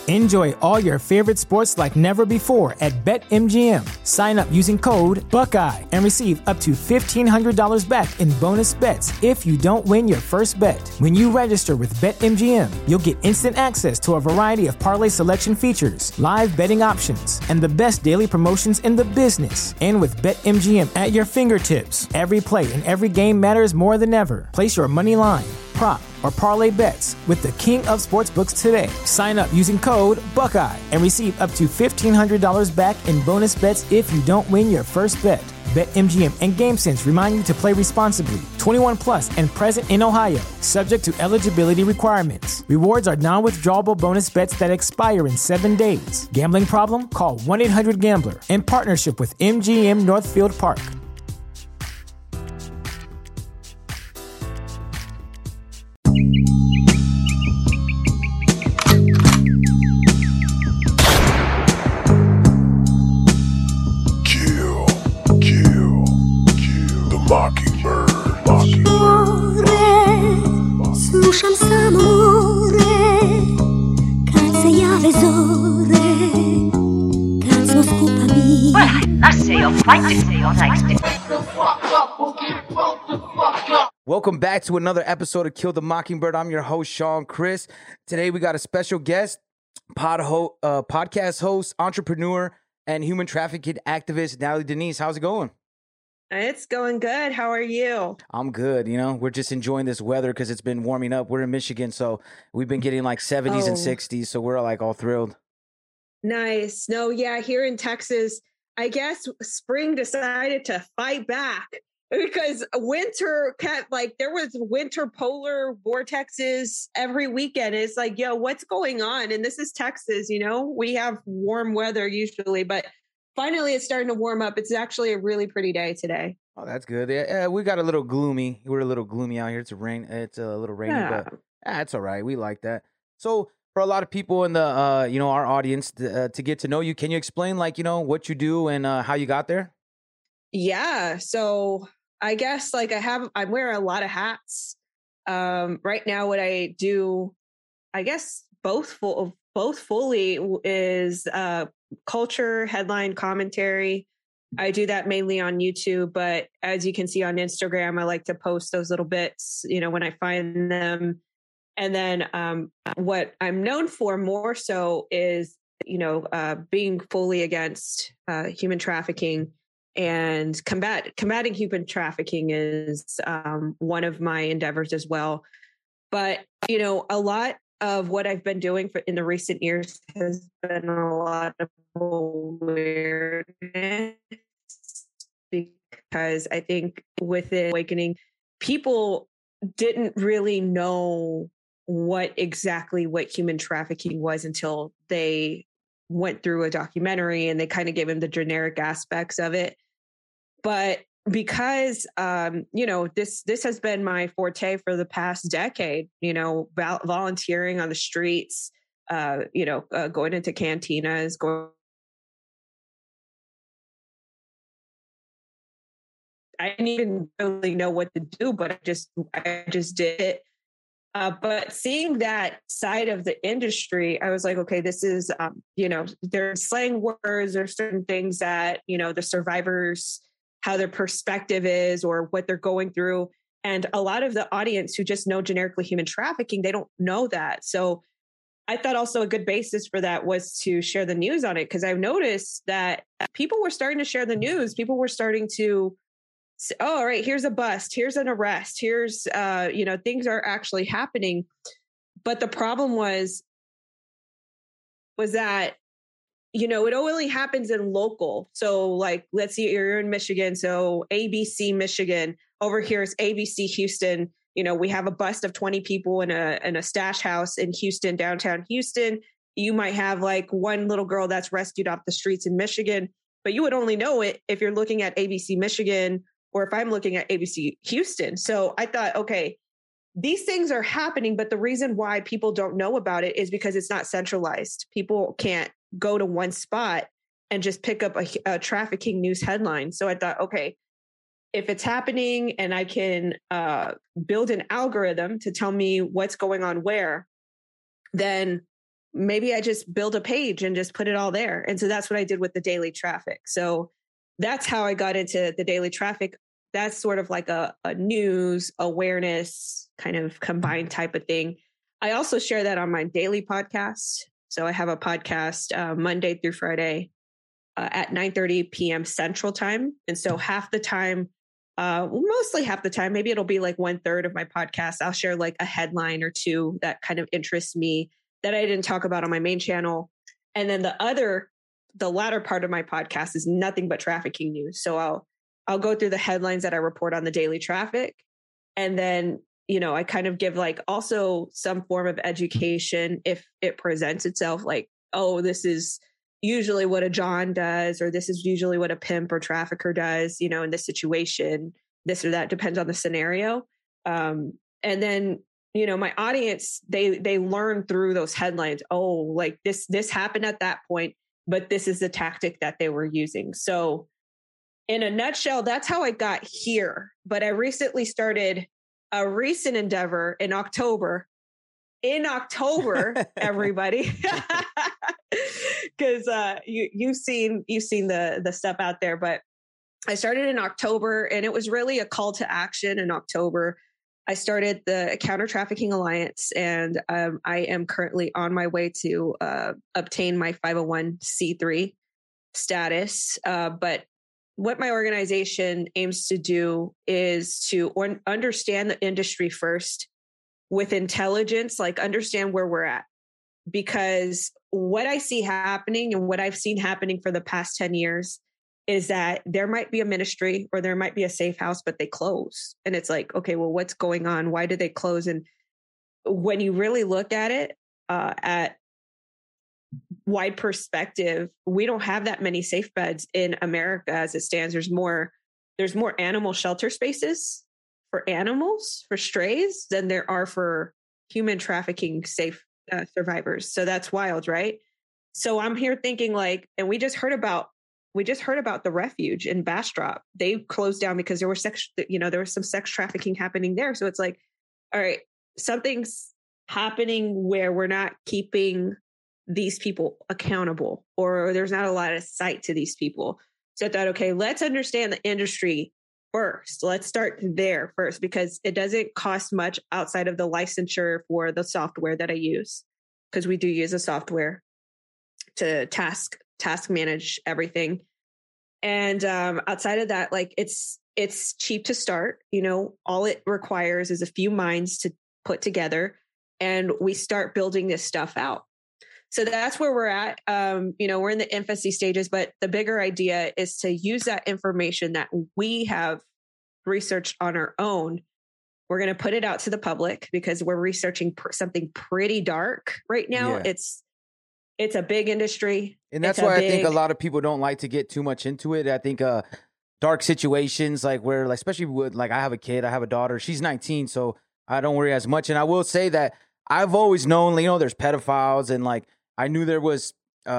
Enjoy all your favorite sports like never before at BetMGM. Sign up using code Buckeye and receive up to $1,500 back in bonus bets if you don't win your first bet. When you register with BetMGM, you'll get instant access to a variety of parlay selection features, live betting options, and the best daily promotions in the business. And with BetMGM at your fingertips, every play and every game matters more than ever. Place your money line, prop, or parlay bets with the king of sportsbooks today. Sign up using code Buckeye and receive up to $1,500 back in bonus bets if you don't win your first bet. BetMGM and GameSense remind you to play responsibly. 21 plus and present in Ohio, subject to eligibility requirements. Rewards are non-withdrawable bonus bets that expire in 7 days. Gambling problem? Call 1-800-GAMBLER. In partnership with MGM Northfield Park. Slušam samo more, kad se jave zore, kad smo skupa mi. Welcome back to another episode of Kill the Mockingbird. I'm your host, Sean Chris. Today we got a special guest, podcast host, entrepreneur, and human trafficking activist, Natalie Denise. How's it going? It's going good. How are you? I'm good. You know, we're just enjoying this weather because it's been warming up. We're in Michigan, so we've been getting like 70s and 60s, so we're like all thrilled. Nice. No, yeah, here in Texas, I guess spring decided to fight back because winter kept there was winter polar vortexes every weekend. It's like, yo, what's going on? And this is Texas, you know, we have warm weather usually, but finally, it's starting to warm up. It's actually a really pretty day today. Oh, that's good. Yeah, we got a little gloomy. We're a little gloomy out here. It's a little rainy, but it's all right. We like that. So for a lot of people in the, our audience to get to know you, can you explain what you do and how you got there? Yeah. So I guess I wear a lot of hats. Right now, what I do, I guess both fully is culture, headline commentary. I do that mainly on YouTube, but as you can see on Instagram, I like to post those little bits, when I find them. And then what I'm known for more so is, being fully against human trafficking, and combating human trafficking is one of my endeavors as well. But, a lot of what I've been doing in the recent years has been a lot of awareness, because I think with the awakening, people didn't really know what human trafficking was until they went through a documentary and they kind of gave them the generic aspects of it. But because, this has been my forte for the past decade, volunteering on the streets, going into cantinas, I didn't even really know what to do, but I just did it. But seeing that side of the industry, I was like, okay, this is, there's slang words, there's certain things that, the survivors, how their perspective is or what they're going through. And a lot of the audience who just know generically human trafficking, they don't know that. So I thought also a good basis for that was to share the news on it, because I've noticed that people were starting to share the news. People were starting to say, oh, all right, here's a bust, here's an arrest, here's, things are actually happening. But the problem was that, it only happens in local. So let's see, you're in Michigan. So ABC Michigan, over here is ABC Houston. We have a bust of 20 people in a stash house in Houston, downtown Houston. You might have one little girl that's rescued off the streets in Michigan, but you would only know it if you're looking at ABC Michigan or if I'm looking at ABC Houston. So I thought, okay, these things are happening, but the reason why people don't know about it is because it's not centralized. People can't go to one spot and just pick up a trafficking news headline. So I thought, okay, if it's happening and I can build an algorithm to tell me what's going on where, then maybe I just build a page and just put it all there. And so that's what I did with the daily traffic. So that's how I got into the daily traffic. That's sort of like a news awareness kind of combined type of thing. I also share that on my daily podcast. So I have a podcast Monday through Friday at 9:30 p.m. Central Time. And so half the time, mostly half the time, maybe it'll be like 1/3 of my podcast, I'll share like a headline or two that kind of interests me that I didn't talk about on my main channel. And then the latter part of my podcast is nothing but trafficking news. So I'll go through the headlines that I report on the daily traffic. And then, I kind of give like also some form of education if it presents itself, like, oh, this is usually what a John does, or this is usually what a pimp or trafficker does, in this situation, this or that, depends on the scenario. And then, my audience, they learn through those headlines. Oh, like this happened at that point, but this is the tactic that they were using. So in a nutshell, that's how I got here. But I recently started a recent endeavor in October. Everybody, because you've seen the stuff out there. But I started in October, and it was really a call to action in October. I started the Counter Trafficking Alliance, and I am currently on my way to obtain my 501c3 status. But what my organization aims to do is to understand the industry first with intelligence, like understand where we're at. Because what I see happening and what I've seen happening for the past 10 years is that there might be a ministry or there might be a safe house, but they close. And it's like, okay, well, what's going on? Why did they close? And when you really look at it at wide perspective, we don't have that many safe beds in America as it stands. There's more animal shelter spaces for animals, for strays, than there are for human trafficking safe survivors. So that's wild, right? So I'm here thinking like, and we just heard about the refuge in Bastrop. They closed down because there was some sex trafficking happening there. So it's like, all right, something's happening where we're not keeping these people accountable, or there's not a lot of sight to these people. So I thought, okay, let's understand the industry first. Let's start there first, because it doesn't cost much outside of the licensure for the software that I use, because we do use a software to task manage everything. And outside of that, like it's cheap to start. All it requires is a few minds to put together, and we start building this stuff out. So that's where we're at. We're in the infancy stages, but the bigger idea is to use that information that we have researched on our own. We're going to put it out to the public because we're researching something pretty dark right now. Yeah. It's a big industry. And that's why I think a lot of people don't like to get too much into it. I think dark situations, like where, like, especially with, like, I have a kid, I have a daughter, she's 19, so I don't worry as much. And I will say that I've always known, there's pedophiles, and like, I knew there was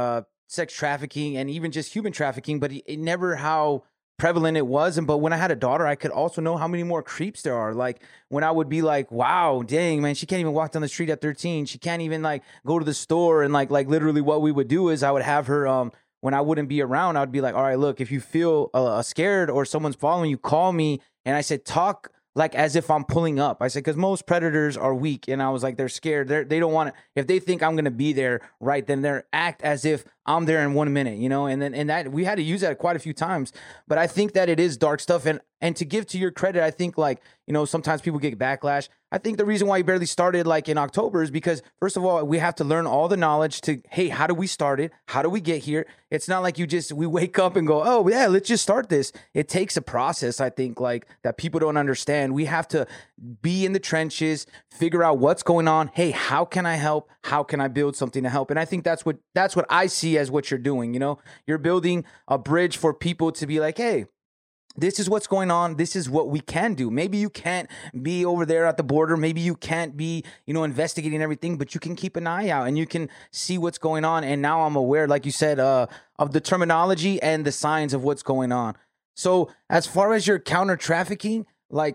sex trafficking and even just human trafficking, but it never how prevalent it was. But when I had a daughter, I could also know how many more creeps there are. Like when I would be like, wow, dang, man, she can't even walk down the street at 13. She can't even like go to the store. And like literally what we would do is I would have her, when I wouldn't be around, I would be like, all right, look, if you feel scared or someone's following you, call me. And I said, talk like as if I'm pulling up. I said, because most predators are weak. And I was like, they're scared. They don't want to, if they think I'm going to be there, right, then they're act as if I'm there in 1 minute, and that we had to use that quite a few times. But I think that it is dark stuff. And to give to your credit, I think like, sometimes people get backlash. I think the reason why you barely started like in October is because, first of all, we have to learn all the knowledge to, hey, how do we start it? How do we get here? It's not like we wake up and go, oh yeah, let's just start this. It takes a process, I think, like that people don't understand. We have to be in the trenches, figure out what's going on. Hey, how can I help? How can I build something to help? And I think that's what I see as what you're doing. You're building a bridge for people to be like, hey, this is what's going on. This is what we can do. Maybe you can't be over there at the border. Maybe you can't be, investigating everything, but you can keep an eye out and you can see what's going on. And now I'm aware, like you said, of the terminology and the signs of what's going on. So as far as your counter trafficking, like,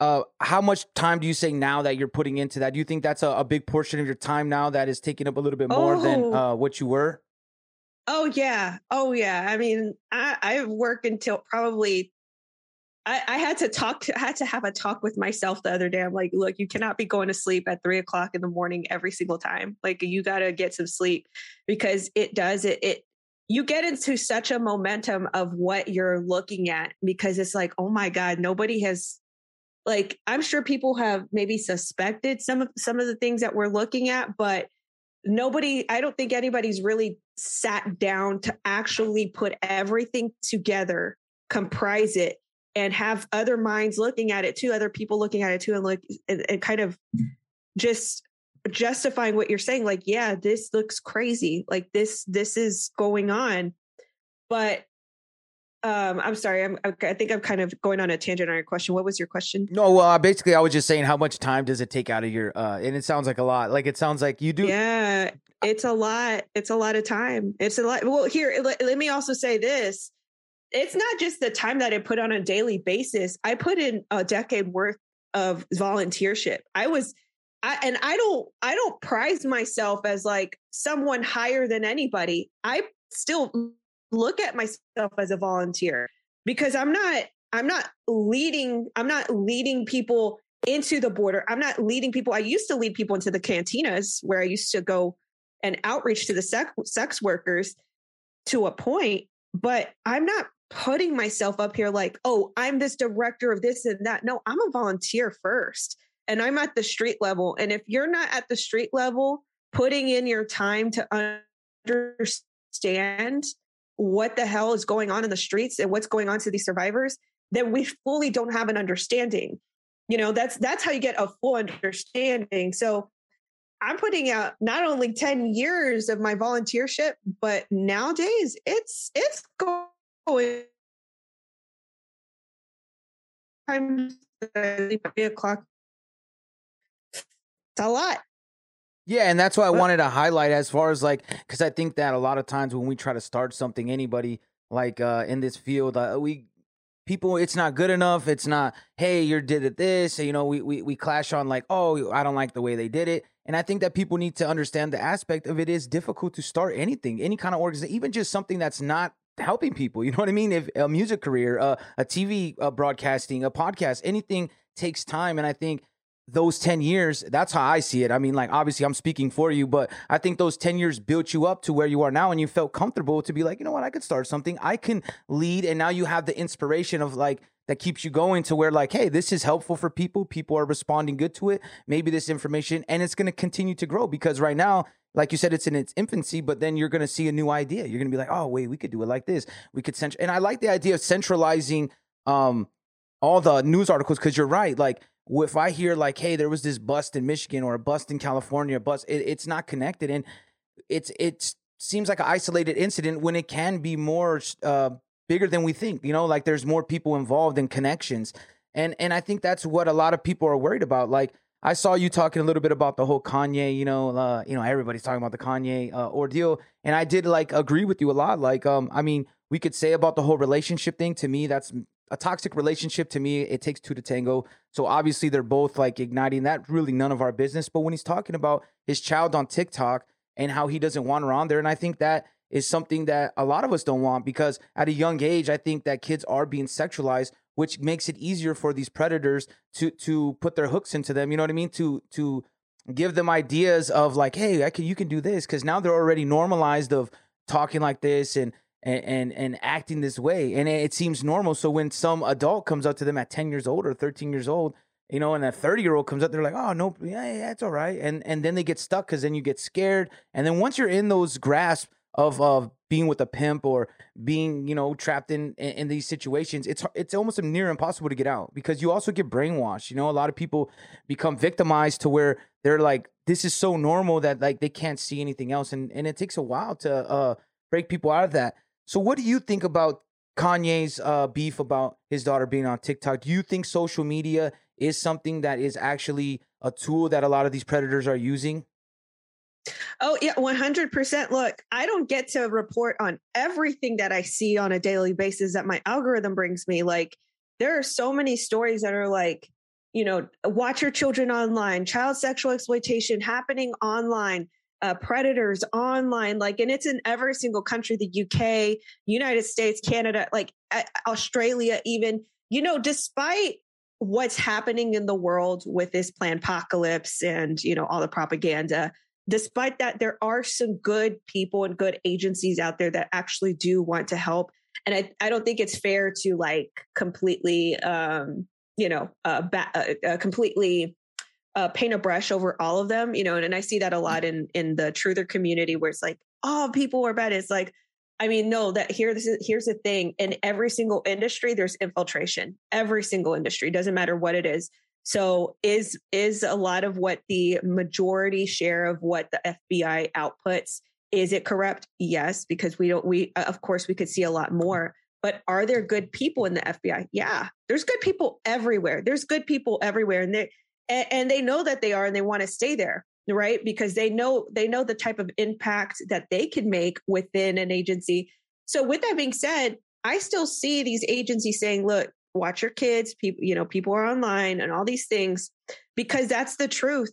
how much time do you say now that you're putting into that? Do you think that's a big portion of your time now that is taking up a little bit more than what you were? Oh yeah. I mean, I work until probably I had to have a talk with myself the other day. I'm like, look, you cannot be going to sleep at 3:00 in the morning every single time. Like, you got to get some sleep, because you get into such a momentum of what you're looking at, because it's like, oh my God, nobody has, like, I'm sure people have maybe suspected some of the things that we're looking at, but I don't think anybody's really sat down to actually put everything together, comprise it, and have other minds looking at it too, other people looking at it too, and kind of just justifying what you're saying. Like, yeah, this looks crazy. Like this is going on. But I'm sorry. I think I'm kind of going on a tangent on your question. What was your question? No, well, basically I was just saying, how much time does it take out of your, and it sounds like a lot. Like, it sounds like you do. Yeah, it's a lot. It's a lot of time. It's a lot. Well, here, let me also say this. It's not just the time that I put on a daily basis. I put in a decade worth of volunteership. I don't prize myself as like someone higher than anybody. I still look at myself as a volunteer, because I'm not leading people into the border. I'm not leading people. I used to lead people into the cantinas, where I used to go and outreach to the sex workers to a point, but I'm not putting myself up here like, oh, I'm this director of this and that. No, I'm a volunteer first, and I'm at the street level. And if you're not at the street level, putting in your time to understand what the hell is going on in the streets and what's going on to these survivors, then we fully don't have an understanding. You know, that's how you get a full understanding. So I'm putting out not only 10 years of my volunteership, but nowadays it's going times 3:00. It's a lot. Yeah, and that's why I wanted to highlight, as far as like, because I think that a lot of times when we try to start something, anybody like in this field, people, it's not good enough. It's not, hey, you did it this. You know, we clash on like, oh, I don't like the way they did it. And I think that people need to understand the aspect of it is difficult to start anything, any kind of organization, even just something that's not helping people. You know what I mean? If a music career, a TV broadcasting, a podcast, anything takes time. And I think those 10 years, that's how I see it. I mean, like, obviously I'm speaking for you, but I think those 10 years built you up to where you are now, and you felt comfortable to be like, you know what, I could start something, I can lead. And now you have the inspiration of like, that keeps you going to where like, hey, this is helpful for people. People are responding good to it. Maybe this information, and it's going to continue to grow, because right now, like you said, it's in its infancy, but then you're going to see a new idea. You're going to be like, oh, wait, we could do it like this. We could and I like the idea of centralizing all the news articles, because you're right. Like, if I hear like, hey, there was this bust in Michigan or a bust in California, it's not connected. And it seems like an isolated incident when it can be more bigger than we think, you know, like there's more people involved in connections. And I think that's what a lot of people are worried about. Like, I saw you talking a little bit about the whole Kanye, everybody's talking about the Kanye ordeal. And I did like agree with you a lot. Like, I mean, we could say about the whole relationship thing. To me, that's a toxic relationship. To me, it takes two to tango. So obviously they're both like igniting that. Really none of our business. But when he's talking about his child on TikTok and how he doesn't want her on there, and I think that is something that a lot of us don't want, because at a young age, I think that kids are being sexualized, which makes it easier for these predators to put their hooks into them. You know what I mean? To give them ideas of like, hey, you can do this, because now they're already normalized of talking like this and acting this way, and it seems normal. So when some adult comes up to them at 10 years old or 13 years old, you know, and a 30-year-old comes up, they're like, oh no, yeah, it's all right, and then they get stuck, because then you get scared, and then once you're in those grasp of being with a pimp or being, you know, trapped in these situations, it's almost near impossible to get out, because you also get brainwashed. You know, a lot of people become victimized to where they're like, this is so normal that like they can't see anything else, and it takes a while to break people out of that. So what do you think about Kanye's beef about his daughter being on TikTok? Do you think social media is something that is actually a tool that a lot of these predators are using? Oh, yeah, 100%. Look, I don't get to report on everything that I see on a daily basis that my algorithm brings me. Like, there are so many stories that are like, watch your children online, child sexual exploitation happening online, predators online, and it's in every single country, the UK, United States, Canada, Australia, even, despite what's happening in the world with this planned apocalypse and, all the propaganda, despite that, there are some good people and good agencies out there that actually do want to help. And I don't think it's fair to completely, completely paint a brush over all of them, and I see that a lot in the truther community where it's people are bad. It's no, here's the thing. In every single industry, there's infiltration. Every single industry, doesn't matter what it is. So is a lot of what the majority share of what the FBI outputs, is it corrupt? Yes, because of course we could see a lot more, but are there good people in the FBI? Yeah, there's good people everywhere. And they know that they are, and they want to stay there, right? Because they know the type of impact that they can make within an agency. So with that being said, I still see these agencies saying, look, watch your kids, people are online and all these things, because that's the truth.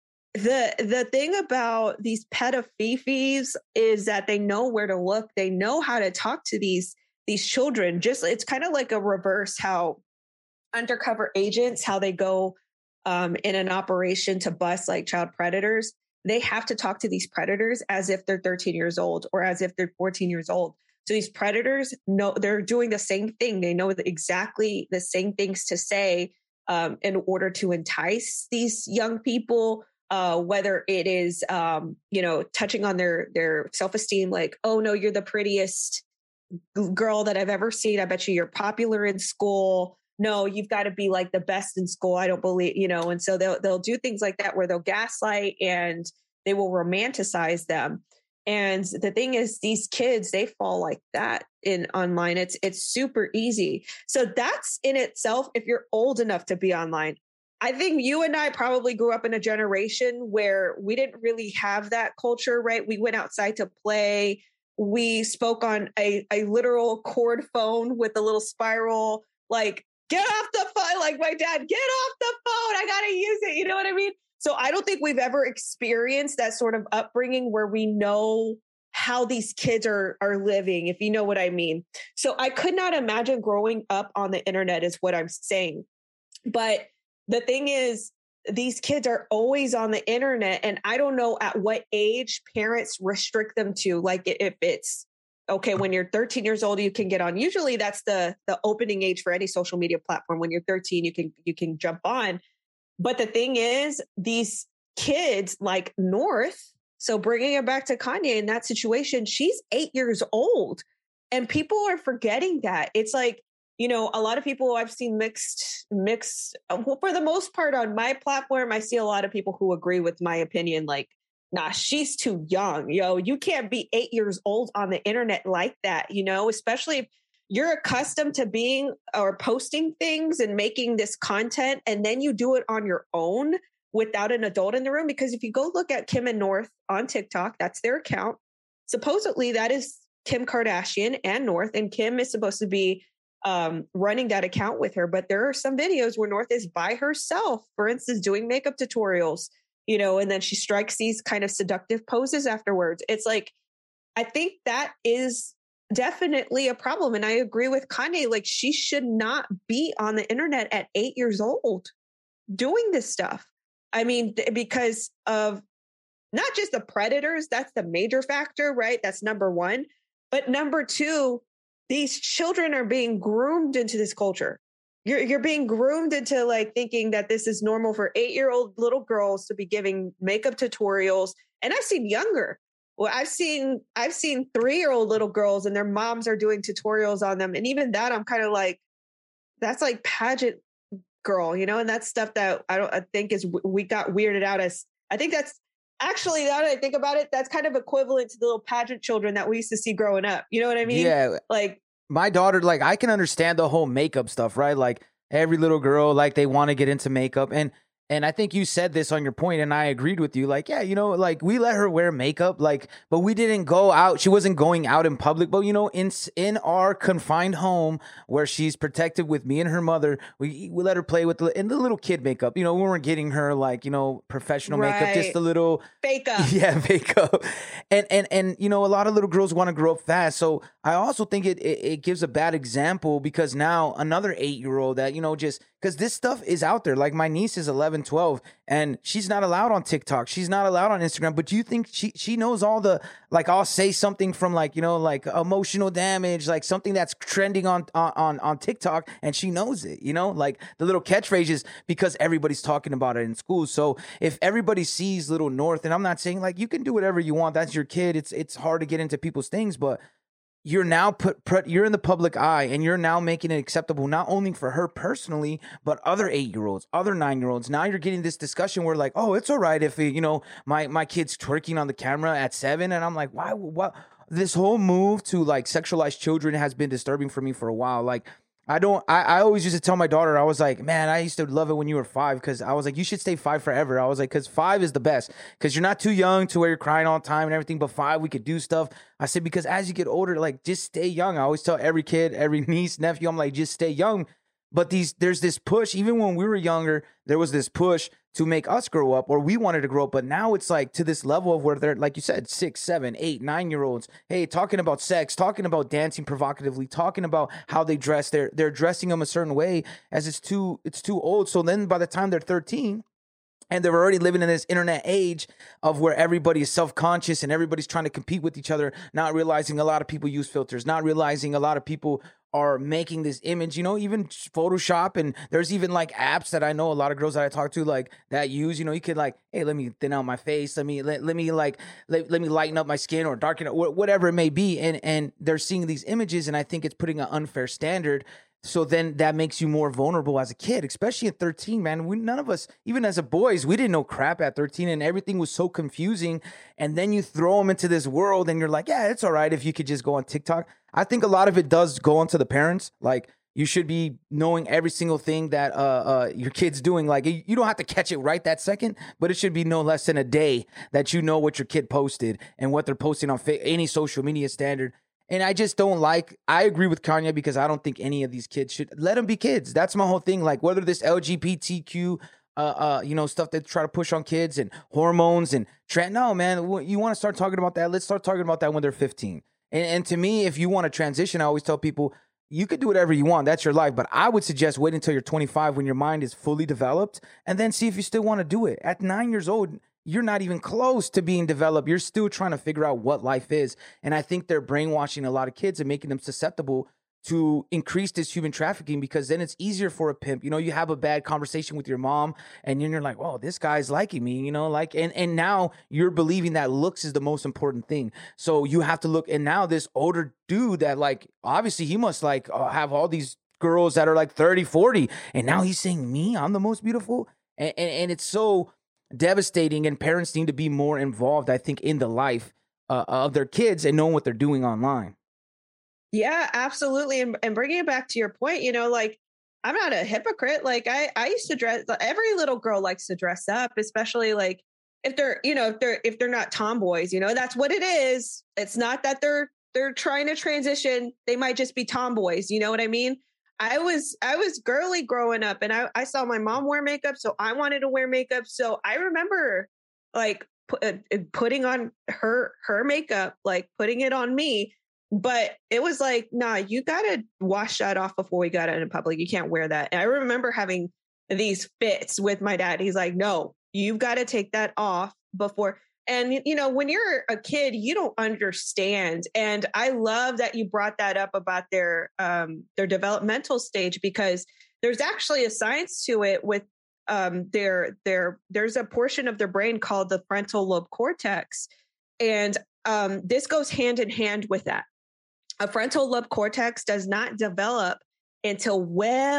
The thing about these pedophiles is that they know where to look. They know how to talk to these children. It's kind of like a reverse how undercover agents, how they go in an operation to bust child predators. They have to talk to these predators as if they're 13 years old or as if they're 14 years old. So these predators know they're doing the same thing. They know exactly the same things to say in order to entice these young people, whether it is, touching on their self-esteem, oh no, you're the prettiest girl that I've ever seen. I bet you're popular in school. No, you've got to be the best in school. I don't believe, and so they'll do things like that where they'll gaslight and they will romanticize them. And the thing is, these kids, they fall like that in online. It's super easy. So that's in itself, if you're old enough to be online. I think you and I probably grew up in a generation where we didn't really have that culture, right? We went outside to play. We spoke on a literal cord phone with a little spiral, get off the phone, my dad, get off the phone. I got to use it. You know what I mean? So I don't think we've ever experienced that sort of upbringing where we know how these kids are living, if you know what I mean. So I could not imagine growing up on the internet is what I'm saying. But the thing is, these kids are always on the internet, and I don't know at what age parents restrict them to, if it's, okay, when you're 13 years old, you can get on. Usually that's the opening age for any social media platform. When you're 13, you can jump on. But the thing is, these kids like North, so bringing it back to Kanye in that situation, she's 8 years old, and people are forgetting that. It's a lot of people I've seen mixed, for the most part on my platform, I see a lot of people who agree with my opinion, nah, she's too young. You can't be 8 years old on the internet like that, especially if you're accustomed to being or posting things and making this content, and then you do it on your own without an adult in the room. Because if you go look at Kim and North on TikTok, that's their account. Supposedly that is Kim Kardashian and North, and Kim is supposed to be running that account with her. But there are some videos where North is by herself, for instance, doing makeup tutorials, and then she strikes these kind of seductive poses afterwards. It's I think that is definitely a problem. And I agree with Kanye, she should not be on the internet at 8 years old doing this stuff. I mean, because of not just the predators, that's the major factor, right? That's number one. But number two, these children are being groomed into this culture. You're being groomed into thinking that this is normal for 8-year-old little girls to be giving makeup tutorials. And I've seen younger. Well, I've seen 3-year-old little girls and their moms are doing tutorials on them. And even that, I'm kind of that's pageant girl, and that's stuff that I think we got weirded out as. I think that's actually, now that I think about it, that's kind of equivalent to the little pageant children that we used to see growing up. You know what I mean? Yeah. My daughter, I can understand the whole makeup stuff, right? Every little girl, they want to get into makeup. And And I think you said this on your point, and I agreed with you. Like, yeah, like we let her wear makeup, like, but we didn't go out. She wasn't going out in public, but in our confined home where she's protected with me and her mother, we let her play with the little kid makeup. We weren't getting her like professional makeup, just a little fake up. Yeah, makeup. And a lot of little girls want to grow up fast. So I also think it gives a bad example, because now another 8-year-old that just because this stuff is out there. Like my niece is 11, 12, and she's not allowed on TikTok. She's not allowed on Instagram. But do you think she knows all the, like, I'll say something from like emotional damage, like something that's trending on TikTok, and she knows it, like the little catchphrases, because everybody's talking about it in school. So if everybody sees Little North, and I'm not saying like you can do whatever you want, that's your kid. It's hard to get into people's things, but you're now you're in the public eye, and you're now making it acceptable, not only for her personally, but other 8-year-olds, other 9-year-olds. Now you're getting this discussion where like, oh, it's all right if my kid's twerking on the camera at 7, and I'm like, why? What? This whole move to like sexualize children has been disturbing for me for a while. Like, I always used to tell my daughter, I was like, man, I used to love it when you were 5, because I was like, you should stay 5 forever. I was like, because 5 is the best, because you're not too young to where you're crying all the time and everything, but 5, we could do stuff. I said, because as you get older, like, just stay young. I always tell every kid, every niece, nephew, I'm like, just stay young. But there's this push, even when we were younger, there was this push to make us grow up, or we wanted to grow up. But now it's like to this level of where they're, like you said, 6, 7, 8, 9-year-olds. Hey, talking about sex, talking about dancing provocatively, talking about how they dress. They're dressing them a certain way as it's too old. So then by the time they're 13, and they're already living in this internet age of where everybody is self-conscious and everybody's trying to compete with each other, not realizing a lot of people use filters, not realizing a lot of people are making this image, even Photoshop. And there's even like apps that I know a lot of girls that I talk to like that use, you could like, hey, let me thin out my face. Let me lighten up my skin or darken it, whatever it may be. And they're seeing these images, and I think it's putting an unfair standard. So then that makes you more vulnerable as a kid, especially at 13, man. None of us, even as a boys, we didn't know crap at 13, and everything was so confusing. And then you throw them into this world, and you're like, yeah, it's all right if you could just go on TikTok. I think a lot of it does go onto the parents. Like, you should be knowing every single thing that your kid's doing. Like, you don't have to catch it right that second, but it should be no less than a day that you know what your kid posted and what they're posting on any social media standard. And I just don't I agree with Kanye, because I don't think any of these kids should let them be kids. That's my whole thing. Like, whether this LGBTQ, stuff they try to push on kids and hormones and no, man, you want to start talking about that? Let's start talking about that when they're 15. And to me, if you want to transition, I always tell people, you could do whatever you want. That's your life. But I would suggest wait until you're 25 when your mind is fully developed, and then see if you still want to do it. At 9 years old, you're not even close to being developed. You're still trying to figure out what life is. And I think they're brainwashing a lot of kids and making them susceptible to increase this human trafficking, because then it's easier for a pimp. You have a bad conversation with your mom, and then you're like, oh, this guy's liking me, and now you're believing that looks is the most important thing. So you have to look, and now this older dude that, like, obviously he must like have all these girls that are like 30, 40, and now he's saying me, I'm the most beautiful. And it's so devastating, and parents need to be more involved, I think, in the life of their kids and knowing what they're doing online. Yeah, absolutely. And bringing it back to your point, like, I'm not a hypocrite. Like, I used to dress, every little girl likes to dress up, especially like if they're not tomboys, that's what it is. It's not that they're trying to transition. They might just be tomboys. You know what I mean? I was girly growing up, and I saw my mom wear makeup, so I wanted to wear makeup. So I remember like putting on her makeup, like putting it on me. But it was like, nah, you got to wash that off before we got out in public. You can't wear that. And I remember having these fits with my dad. He's like, no, you've got to take that off before. And, when you're a kid, you don't understand. And I love that you brought that up about their developmental stage, because there's actually a science to it with there's a portion of their brain called the frontal lobe cortex. And this goes hand in hand with that. A frontal lobe cortex does not develop until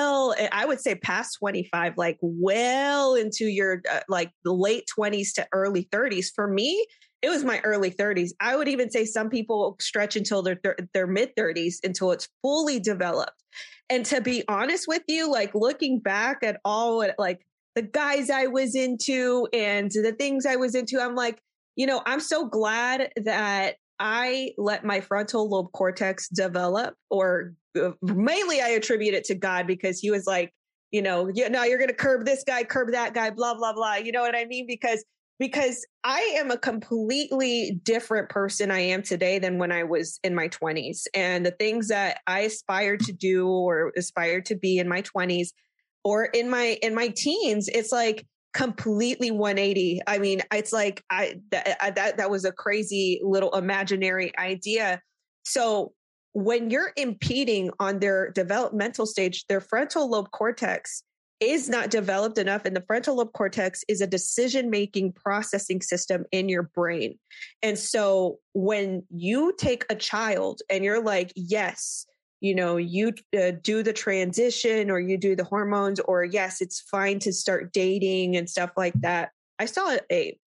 I would say past 25, like well into your like the late 20s to early 30s. For me, it was my early 30s. I would even say some people stretch until their mid 30s until it's fully developed. And to be honest with you, like looking back at all like the guys I was into and the things I was into. I'm like, I'm so glad that I let my frontal lobe cortex develop, or mainly I attribute it to God, because he was like, no, you're going to curb this guy, curb that guy, blah, blah, blah. You know what I mean? Because I am a completely different person I am today than when I was in my 20s. And the things that I aspired to do or aspired to be in my 20s or in my teens, it's like completely 180. I mean, it's like that was a crazy little imaginary idea. So when you're impeding on their developmental stage, their frontal lobe cortex is not developed enough. And the frontal lobe cortex is a decision-making processing system in your brain. And so when you take a child and you're like, yes, you do the transition, or you do the hormones, or yes, it's fine to start dating and stuff like that. I saw a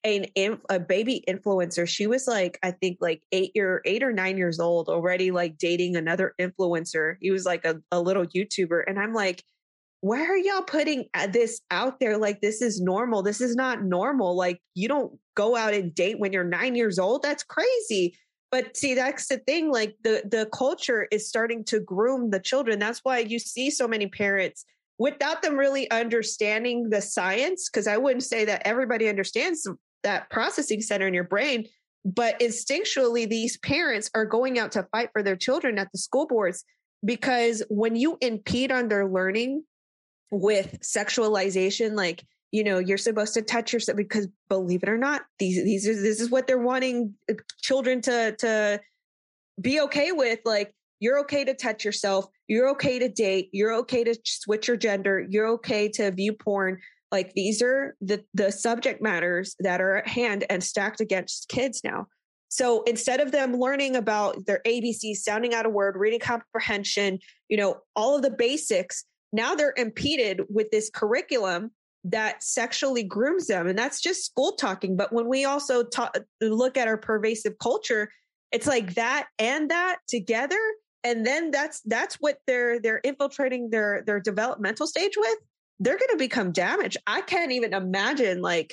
baby influencer. She was like, I think like 8 or 9 years old, already like dating another influencer. He was like a little YouTuber. And I'm like, why are y'all putting this out there? Like, this is normal. This is not normal. Like, you don't go out and date when you're 9 years old. That's crazy. But see, that's the thing. Like the culture is starting to groom the children. That's why you see so many parents without them really understanding the science. Cause I wouldn't say that everybody understands that processing center in your brain, but instinctually these parents are going out to fight for their children at the school boards, because when you impede on their learning with sexualization, like, you're supposed to touch yourself, because believe it or not, this is what they're wanting children to be okay with. Like, you're okay to touch yourself. You're okay to date. You're okay to switch your gender. You're okay to view porn. Like, these are the subject matters that are at hand and stacked against kids now. So instead of them learning about their ABCs, sounding out a word, reading comprehension, all of the basics, now they're impeded with this curriculum that sexually grooms them. And that's just school talking. But when we also look at our pervasive culture, it's like that and that together. And then that's what they're infiltrating their developmental stage with. They're going to become damaged. I can't even imagine, like,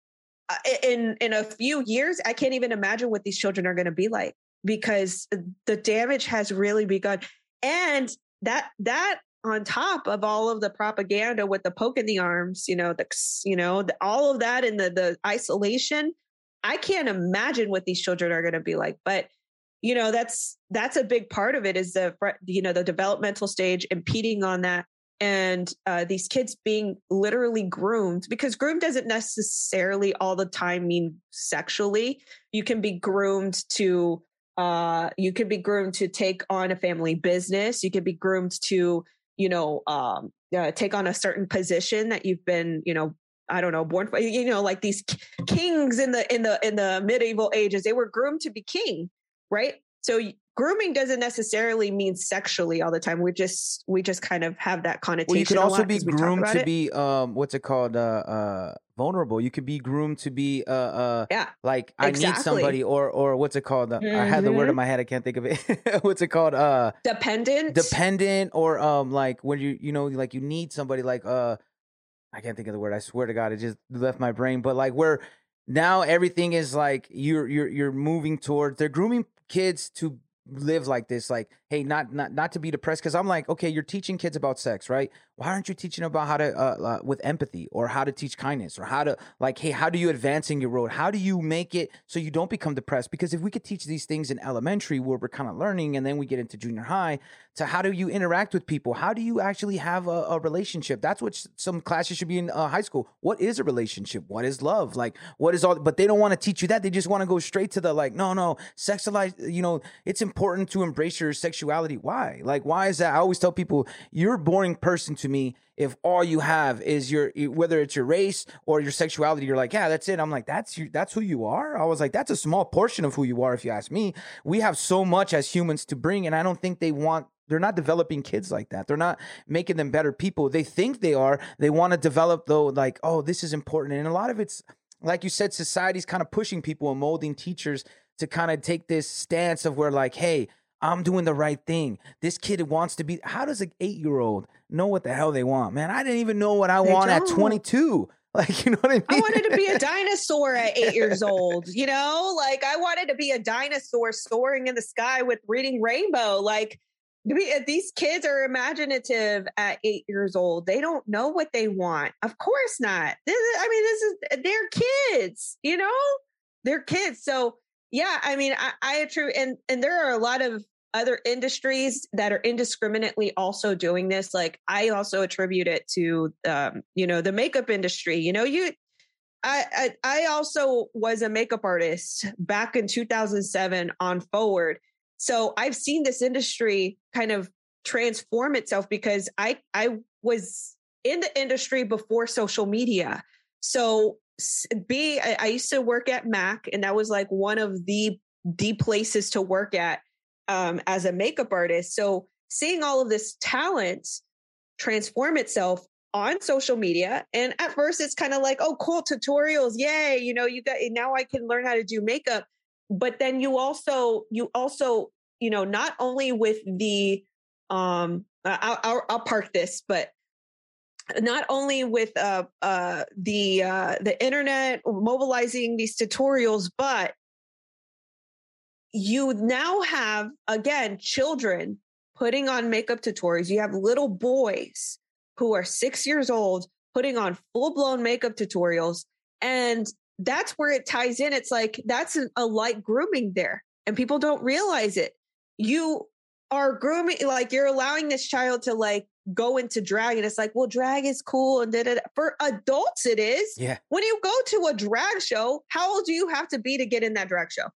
in a few years, I can't even imagine what these children are going to be like, because the damage has really begun. And that on top of all of the propaganda with the poke in the arms, all of that, and the isolation, I can't imagine what these children are going to be like. But, that's a big part of it, is the developmental stage impeding on that. And these kids being literally groomed, because groomed doesn't necessarily all the time mean sexually. You can be groomed to take on a family business. You could be groomed to, take on a certain position that you've been, born for. Like these kings in the medieval ages, they were groomed to be king, right? So grooming doesn't necessarily mean sexually all the time. We just kind of have that connotation. Well, you could also be groomed to be vulnerable. You could be groomed to be like, I need somebody, or what's it called? I had the word in my head, I can't think of it. What's it called? Dependent, or like when like you need somebody, like I can't think of the word. I swear to God, it just left my brain. But like, where now everything is like you're moving towards, they're grooming kids to live like this, like, hey, not to be depressed. Because I'm like, okay, you're teaching kids about sex, right? Why aren't you teaching about how to with empathy, or how to teach kindness, or how to, like, hey, how do you advance in your road? How do you make it so you don't become depressed? Because if we could teach these things in elementary, where we're kind of learning, and then we get into junior high, to how do you interact with people? How do you actually have a relationship? That's what some classes should be in high school. What is a relationship? What is love? Like, what is all? But they don't want to teach you that. They just want to go straight to the, like, no, sexualize. It's important to embrace your sexuality. Why? Like, why is that? I always tell people, you're a boring person to me if all you have is whether it's your race or your sexuality. You're like, yeah, that's it. I'm like, that's who you are. I was like, that's a small portion of who you are, if you ask me. We have so much as humans to bring, and I don't think they're not developing kids like that. They're not making them better people. They think they are. They want to develop, though, like, oh, this is important. And a lot of it's, like you said, society's kind of pushing people and molding teachers to kind of take this stance of where, like, hey, I'm doing the right thing. This kid wants to be. How does an 8-year-old know what the hell they want, man? I didn't even know what I want at 22. Like, you know what I mean? I wanted to be a dinosaur at 8 years old, you know, like I wanted to be a dinosaur soaring in the sky with reading Rainbow. Like these kids are imaginative at 8 years old. They don't know what they want. Of course not. They're kids, you know, they're kids. So yeah, I mean, I attribute, and there are a lot of other industries that are indiscriminately also doing this. Like I also attribute it to, the makeup industry. You know, I also was a makeup artist back in 2007 on forward. So I've seen this industry kind of transform itself because I was in the industry before social media. So I used to work at MAC, and that was like one of the places to work at as a makeup artist. So seeing all of this talent transform itself on social media. And at first it's kind of like, oh, cool, tutorials. Yay. You know, now I can learn how to do makeup. But then you also, not only with the, I'll park this, but not only with the internet mobilizing these tutorials, but you now have, again, children putting on makeup tutorials. You have little boys who are 6 years old putting on full-blown makeup tutorials. And that's where it ties in. It's like, that's a light grooming there. And people don't realize it. You are grooming, like you're allowing this child to like go into drag. And it's like, well, drag is cool. And for adults, it is. Yeah. When you go to a drag show, how old do you have to be to get in that drag show?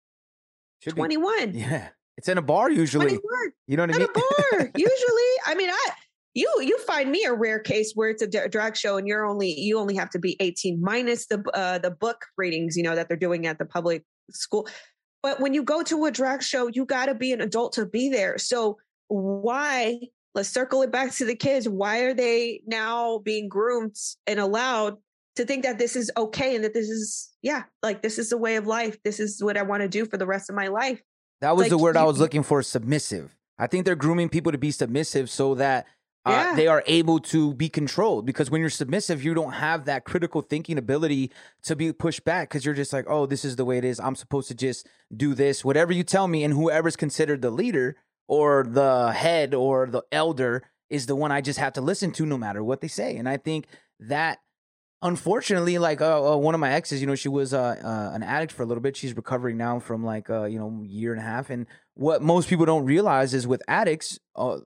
21. Yeah. It's in a bar usually. 21. You know what I mean? In a bar, usually. I mean, you find me a rare case where it's a drag show and you only have to be 18 minus the book ratings, that they're doing at the public school. But when you go to a drag show, you got to be an adult to be there. So why, let's circle it back to the kids. Why are they now being groomed and allowed to think that this is okay and that this is, this is a way of life. This is what I want to do for the rest of my life. That was the word I was looking for, submissive. I think they're grooming people to be submissive so that they are able to be controlled. Because when you're submissive, you don't have that critical thinking ability to be pushed back because you're just like, oh, this is the way it is. I'm supposed to just do this, whatever you tell me. And whoever's considered the leader or the head or the elder is the one I just have to listen to no matter what they say. And I think that, unfortunately, like one of my exes, she was an addict for a little bit. She's recovering now from like year and a half. And what most people don't realize is with addicts,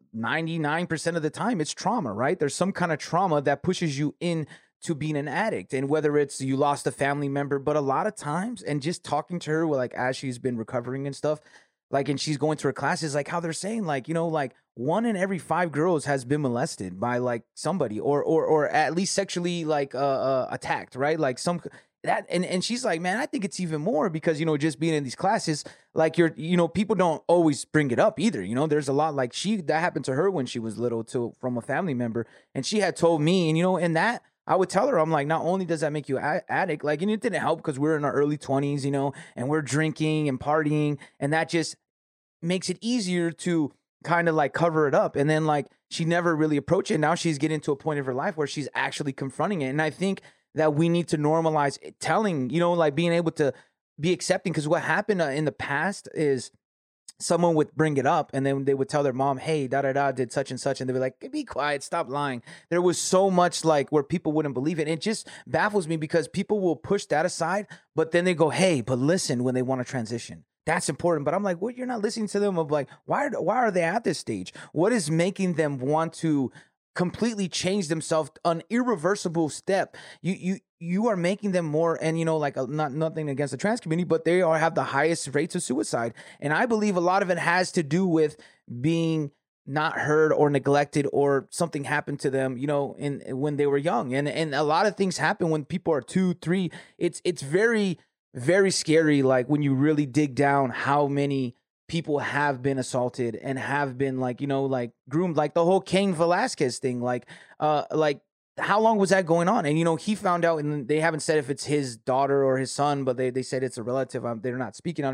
99% of the time it's trauma, right? There's some kind of trauma that pushes you into being an addict. And whether it's you lost a family member, but a lot of times, and just talking to her, like as she's been recovering and stuff, like, and she's going to her classes, like how they're saying, like, like 1 in every 5 girls has been molested by like somebody or at least sexually like attacked, right? Like that. And she's like, man, I think it's even more because, just being in these classes, like people don't always bring it up either. There's a lot like that happened to her when she was little from a family member. And she had told me, and that, I would tell her, I'm like, not only does that make you addict, like, and it didn't help because we're in our early 20s, and we're drinking and partying, and that just makes it easier to kind of like cover it up. And then like she never really approached it. Now she's getting to a point of her life where she's actually confronting it. And I think that we need to normalize telling, like being able to be accepting. Because what happened in the past is someone would bring it up and then they would tell their mom, hey, da-da-da did such and such. And they'd be like, be quiet, stop lying. There was so much like where people wouldn't believe it. It just baffles me because people will push that aside, but then they go, hey, but listen when they want to transition. That's important. But I'm like, well, you're not listening to them of like, why are they at this stage? What is making them want to completely change themselves? An irreversible step. You are making them more, and like nothing against the trans community, but they have the highest rates of suicide. And I believe a lot of it has to do with being not heard or neglected or something happened to them, when they were young. And a lot of things happen when people are 2, 3. It's very, very scary. Like when you really dig down how many people have been assaulted and have been like, like groomed, like the whole Cain Velasquez thing, like how long was that going on? And, he found out, and they haven't said if it's his daughter or his son, but they said it's a relative. They're not speaking out of it.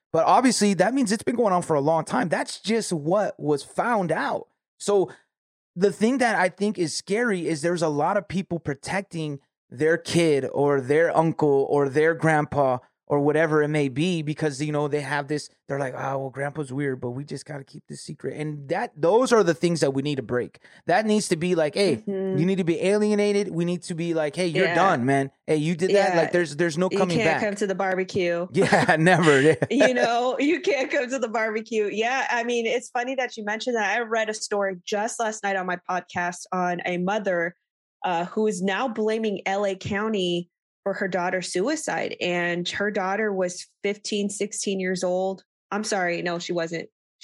But obviously that means it's been going on for a long time. That's just what was found out. So the thing that I think is scary is there's a lot of people protecting their kid or their uncle or their grandpa or whatever it may be, because, you know, they have this, they're like, oh, well, grandpa's weird, but we just got to keep this secret. And those are the things that we need to break. That needs to be like, hey, you need to be alienated. We need to be like, hey, you're done, man. Hey, you did that. Like there's no coming back. You can't come to the barbecue. Yeah, never. You know, you can't come to the barbecue. Yeah. I mean, it's funny that you mentioned that. I read a story just last night on my podcast on a mother who is now blaming LA County for her daughter's suicide. And her daughter was 15, 16 years old. I'm sorry. No, she wasn't.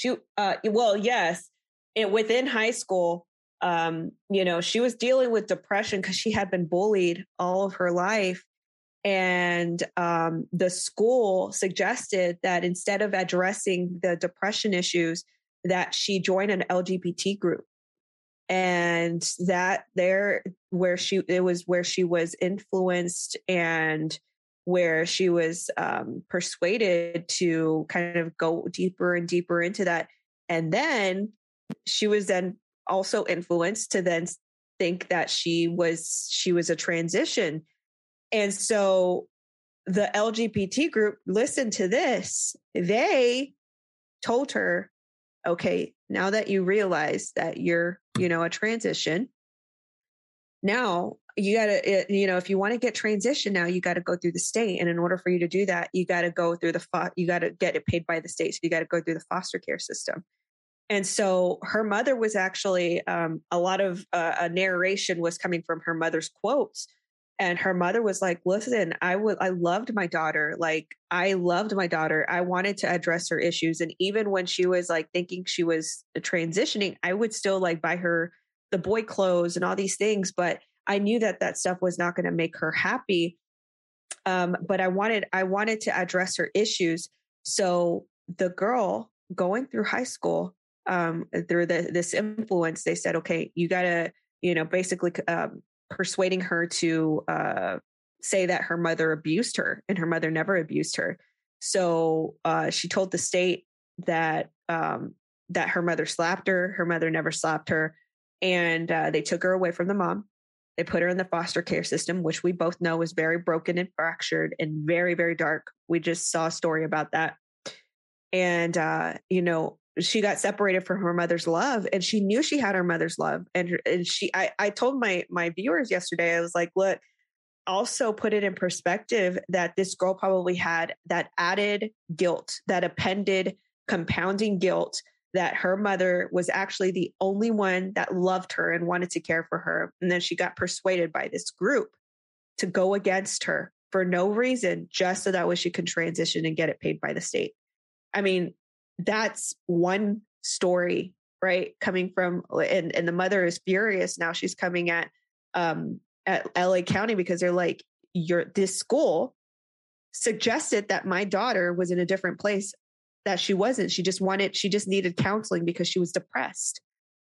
Yes. Within high school, you know, she was dealing with depression because she had been bullied all of her life. And the school suggested that instead of addressing the depression issues, that she join an LGBT group. And that it was where she was influenced and where she was persuaded to kind of go deeper and deeper into that. And then she was then also influenced to then think that she was a transition. And so the LGBT group listened to this. They told her, okay, now that you realize that you're, you know, a transition, now you gotta, you know, if you want to get transition now, you got to go through the state. And in order for you to do that, you got to go through you got to get it paid by the state. So you got to go through the foster care system. And so her mother was actually, a lot of a narration was coming from her mother's quotes. And her mother was like, listen, I loved my daughter. Like, I loved my daughter. I wanted to address her issues. And even when she was like thinking she was transitioning, I would still like buy her the boy clothes and all these things. But I knew that stuff was not going to make her happy. But I wanted to address her issues. So the girl going through high school, through this influence, they said, okay, you got to, you know, basically, persuading her to say that her mother abused her, and her mother never abused her. So she told the state that that her mother slapped her. Her mother never slapped her. And they took her away from the mom. They put her in the foster care system, which we both know is very broken and fractured and very, very dark. We just saw a story about that. And, you know, she got separated from her mother's love, and she knew she had her mother's love. And I told my viewers yesterday, I was like, look, also put it in perspective that this girl probably had that added guilt, that appended compounding guilt, that her mother was actually the only one that loved her and wanted to care for her. And then she got persuaded by this group to go against her for no reason, just so that way she can transition and get it paid by the state. I mean, that's one story, right? Coming from, and the mother is furious now. She's coming at LA County because they're like, this school suggested that my daughter was in a different place, that she wasn't. She just needed counseling because she was depressed.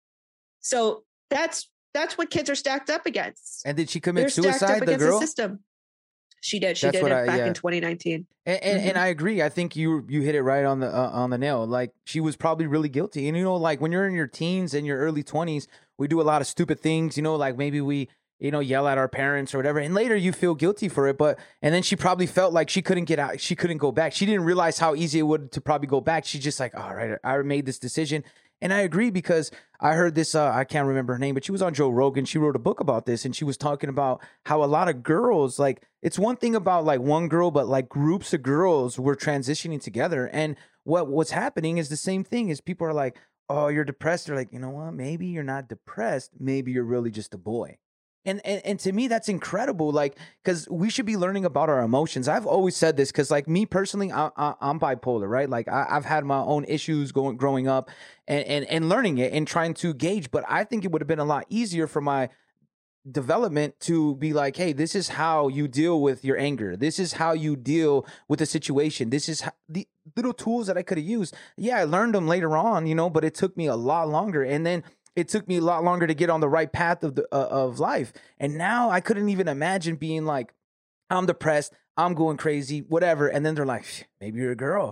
So that's what kids are stacked up against. And did she commit suicide, the girl? The system. She did. She did it back in 2019. And I agree. I think you hit it right on the nail. Like, she was probably really guilty. And, you know, like when you're in your teens and your early 20s, we do a lot of stupid things, you know, like maybe we, you know, yell at our parents or whatever. And later you feel guilty for it. And then she probably felt like she couldn't get out. She couldn't go back. She didn't realize how easy it would to probably go back. She's just like, all right, I made this decision. And I agree, because I heard this, I can't remember her name, but she was on Joe Rogan. She wrote a book about this, and she was talking about how a lot of girls, like, it's one thing about like one girl, but like groups of girls were transitioning together. And what's happening is the same thing, is people are like, oh, you're depressed. They're like, you know what? Maybe you're not depressed. Maybe you're really just a boy. And to me, that's incredible. Like, because we should be learning about our emotions. I've always said this, because like me personally, I'm bipolar, right? Like I've had my own issues growing up and learning it and trying to gauge. But I think it would have been a lot easier for my development to be like, hey, this is how you deal with your anger. This is how you deal with a situation. This is the little tools that I could have used. Yeah, I learned them later on, you know, but it took me a lot longer. And then it took me a lot longer to get on the right path of life. And now I couldn't even imagine being like, I'm depressed, I'm going crazy, whatever. And then they're like, maybe you're a girl.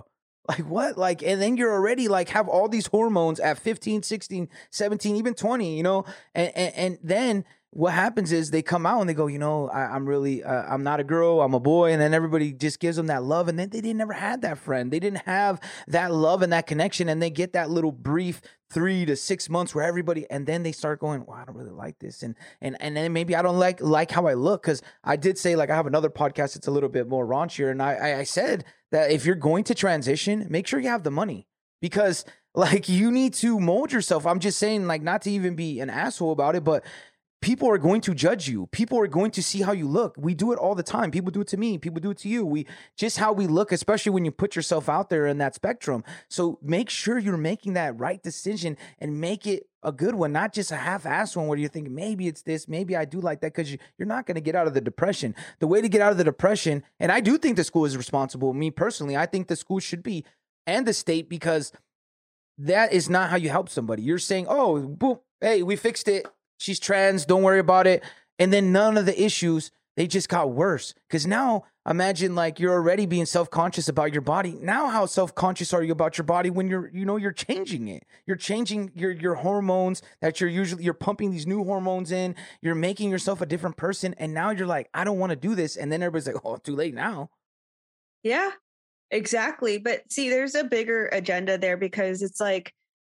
Like what? Like, and then you're already like have all these hormones at 15, 16, 17, even 20, you know? And then what happens is they come out and they go, I'm really, I'm not a girl, I'm a boy. And then everybody just gives them that love. And then they never had that friend. They didn't have that love and that connection. And they get that little brief 3 to 6 months where everybody, and then they start going, well, I don't really like this. And then maybe I don't like how I look. Cause I did say, like, I have another podcast. It's a little bit more raunchier. And I said that if you're going to transition, make sure you have the money, because like you need to mold yourself. I'm just saying, like, not to even be an asshole about it, but people are going to judge you. People are going to see how you look. We do it all the time. People do it to me. People do it to you. We just how we look, especially when you put yourself out there in that spectrum. So make sure you're making that right decision and make it a good one, not just a half-assed one where you're thinking, maybe it's this, maybe I do like that, because you're not going to get out of the depression. The way to get out of the depression, and I do think the school is responsible. Me personally, I think the school should be, and the state, because that is not how you help somebody. You're saying, oh, boom, hey, we fixed it. She's trans, don't worry about it. And then none of the issues, they just got worse. Because now imagine, like, you're already being self-conscious about your body. Now how self-conscious are you about your body when you're changing it? You're changing your hormones that you're pumping these new hormones in. You're making yourself a different person. And now you're like, I don't want to do this. And then everybody's like, oh, too late now. Yeah, exactly. But see, there's a bigger agenda there, because it's like,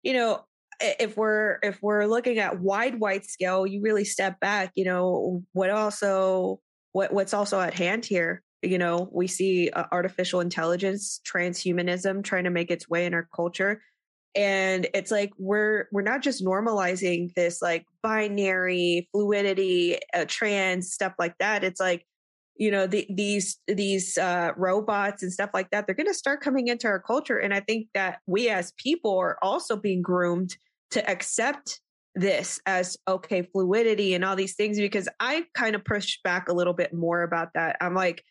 if we're looking at wide scale, you really step back, what's also at hand here. We see artificial intelligence, transhumanism trying to make its way in our culture. And it's like, we're not just normalizing this like binary fluidity, trans stuff like that. It's like, these robots and stuff like that, they're going to start coming into our culture. And I think that we as people are also being groomed to accept this as okay, fluidity and all these things, because I kind of push back a little bit more about that. I'm like,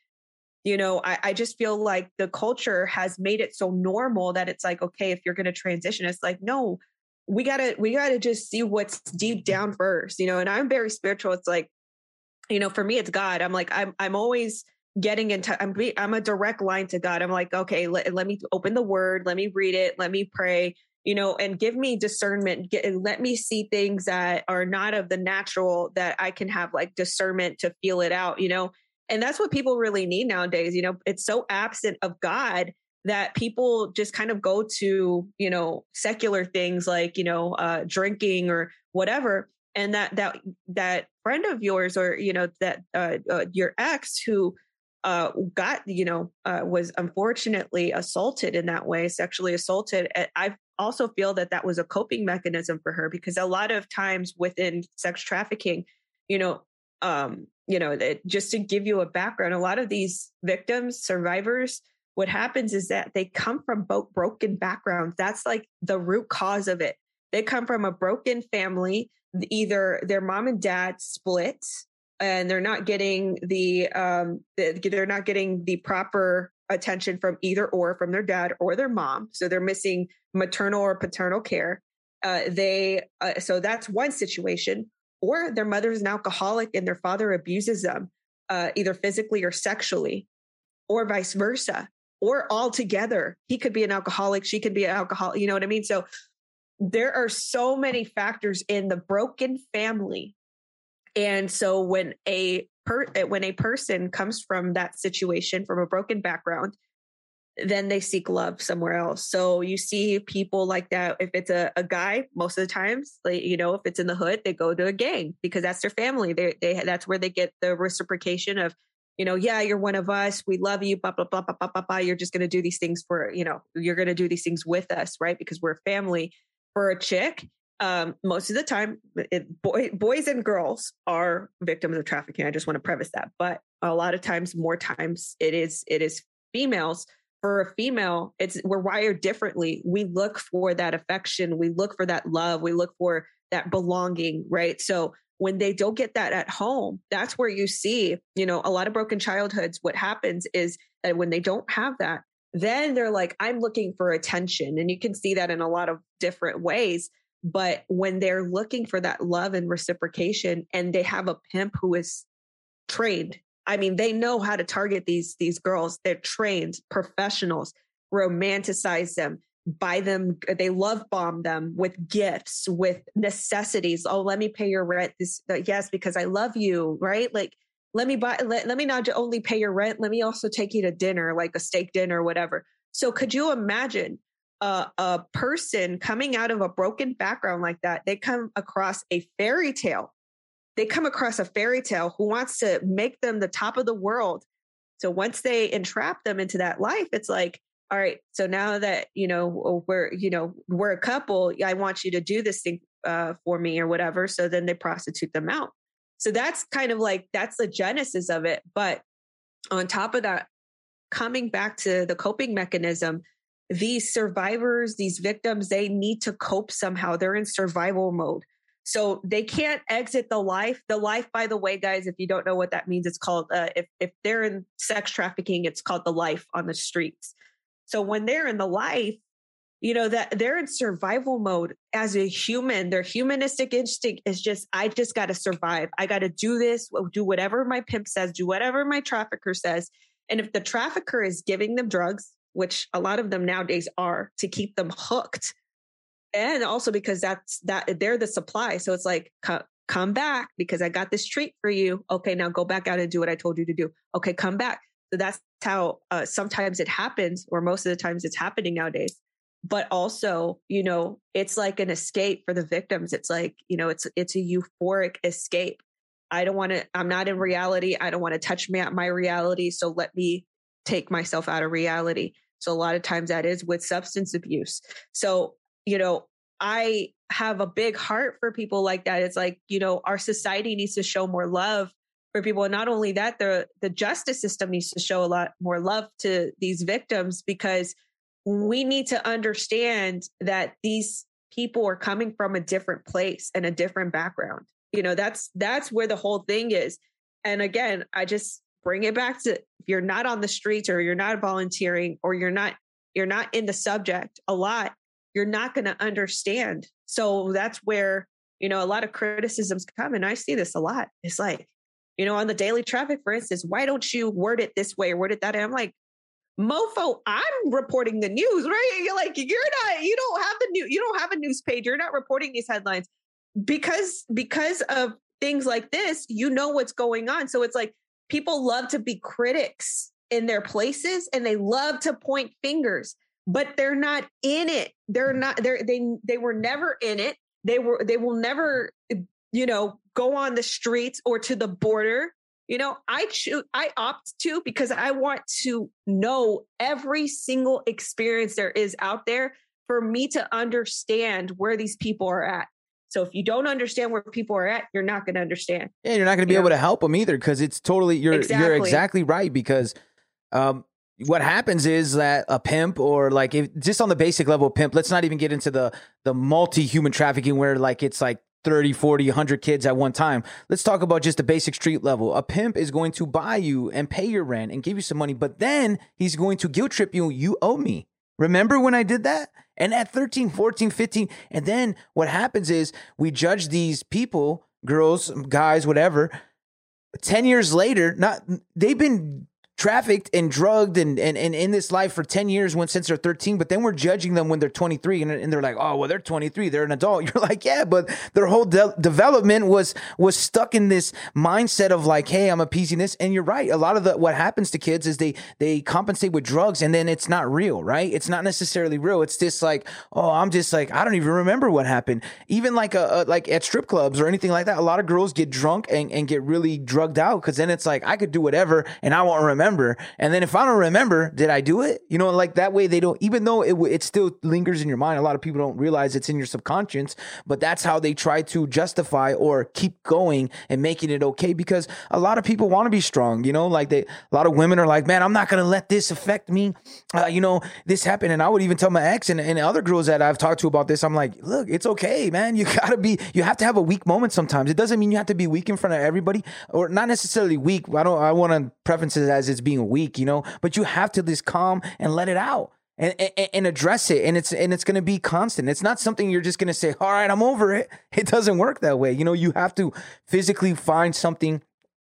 I just feel like the culture has made it so normal that it's like, okay, if you're going to transition, it's like, no, we gotta just see what's deep down first, and I'm very spiritual. It's like, for me, it's God. I'm like, I'm always getting into, I'm a direct line to God. I'm like, okay, let me open the word, let me read it, let me pray, and give me discernment. Let me see things that are not of the natural, that I can have like discernment to feel it out, and that's what people really need nowadays. It's so absent of God that people just kind of go to, secular things like, drinking or whatever. And that friend of yours, or, your ex who was unfortunately assaulted in that way, sexually assaulted. I also feel that was a coping mechanism for her, because a lot of times within sex trafficking, just to give you a background, a lot of these victims, survivors, what happens is that they come from broken backgrounds. That's like the root cause of it. They come from a broken family. Either their mom and dad split, and they're not getting the proper attention from either or from their dad or their mom. So they're missing maternal or paternal care. So that's one situation. Or their mother is an alcoholic and their father abuses them, either physically or sexually, or vice versa, or all together. He could be an alcoholic. She could be an alcoholic. You know what I mean? So there are so many factors in the broken family. And so when a person comes from that situation, from a broken background, then they seek love somewhere else. So you see people like that. If it's a guy, most of the times, like, if it's in the hood, they go to a gang because that's their family. That's where they get the reciprocation of, yeah, you're one of us. We love you. Blah, blah, blah, blah, blah, blah, blah. You're just going to do these things you're going to do these things with us, right? Because we're a family. For a chick, most of the time, boys and girls are victims of trafficking. I just want to preface that. But a lot of times, more times, it is females. For a female, we're wired differently. We look for that affection. We look for that love. We look for that belonging, right? So when they don't get that at home, that's where you see, a lot of broken childhoods. What happens is that when they don't have that, then they're like, I'm looking for attention. And you can see that in a lot of different ways. But when they're looking for that love and reciprocation, and they have a pimp who is trained, I mean, they know how to target these girls. They're trained professionals. romanticize them, buy them, they love bomb them with gifts, with necessities. Oh, let me pay your rent. Yes, because I love you, right? Like, let me not only pay your rent, let me also take you to dinner, like a steak dinner or whatever. So could you imagine a person coming out of a broken background like that? They come across a fairy tale. They come across a fairy tale who wants to make them the top of the world. So once they entrap them into that life, it's like, all right, so now that, we're a couple, I want you to do this thing for me or whatever. So then they prostitute them out. So that's kind of like, that's the genesis of it. But on top of that, coming back to the coping mechanism, these survivors, these victims, they need to cope somehow. They're in survival mode. So they can't exit the life. The life, by the way, guys, if you don't know what that means, it's called, if they're in sex trafficking, it's called the life on the streets. So when they're in the life, that they're in survival mode as a human. Their humanistic instinct is just, I just got to survive. I got to do this, do whatever my pimp says, do whatever my trafficker says. And if the trafficker is giving them drugs, which a lot of them nowadays are, to keep them hooked, and also because they're the supply. So it's like, come back because I got this treat for you. Okay, now go back out and do what I told you to do. Okay, come back. So that's how sometimes it happens, or most of the times it's happening nowadays. But also, it's like an escape for the victims. It's like, it's a euphoric escape. I'm not in reality. I don't want to touch my reality. So let me take myself out of reality. So a lot of times that is with substance abuse. So, I have a big heart for people like that. It's like, our society needs to show more love for people. And not only that, the justice system needs to show a lot more love to these victims, because we need to understand that these people are coming from a different place and a different background. That's where the whole thing is. And again, I just bring it back to, if you're not on the streets, or you're not volunteering, or you're not in the subject a lot, you're not going to understand. So that's where, a lot of criticisms come. And I see this a lot. It's like, on the daily traffic, for instance, why don't you word it this way or word it that way? I'm like, mofo, I'm reporting the news, right? You're like, you don't have a news page. You're not reporting these headlines because of things like this, what's going on. So it's like, people love to be critics in their places, and they love to point fingers, but they're not in it. They were never in it. They will never, go on the streets or to the border. I opt to, because I want to know every single experience there is out there for me to understand where these people are at. So if you don't understand where people are at, you're not going to understand. Yeah, you're not going to be able to help them either, because it's totally, you're exactly right. Because what happens is that a pimp, or like, if just on the basic level of pimp, let's not even get into the multi-human trafficking where like it's like 30, 40, 100 kids at one time. Let's talk about just the basic street level. A pimp is going to buy you and pay your rent and give you some money, but then he's going to guilt trip you. You owe me. Remember when I did that? And at 13, 14, 15, and then what happens is we judge these people, girls, guys, whatever, 10 years later, they've been trafficked and drugged and in this life for 10 years since they're 13, but then we're judging them when they're 23 and they're like, oh, well, they're 23, they're an adult. You're like, yeah, but their whole development was stuck in this mindset of like, hey, I'm appeasing this. And you're right. A lot of what happens to kids is they compensate with drugs, and then it's not real, right? It's not necessarily real. It's just like, oh, I'm just like, I don't even remember what happened. Even like like at strip clubs or anything like that, a lot of girls get drunk and get really drugged out, because then it's like, I could do whatever and I won't remember. And then if I don't remember, did I do it? Like that way they don't, even though it still lingers in your mind. A lot of people don't realize it's in your subconscious, but that's how they try to justify or keep going and making it okay, because a lot of people want to be strong, like a lot of women are like, man, I'm not going to let this affect me. This happened. And I would even tell my ex and other girls that I've talked to about this. I'm like, look, it's okay, man. You have to have a weak moment sometimes. It doesn't mean you have to be weak in front of everybody, or not necessarily weak. I want to preface it as it's being weak, but you have to just calm and let it out and address it. And it's going to be constant. It's not something you're just going to say, all right, I'm over it. It doesn't work that way. You have to physically find something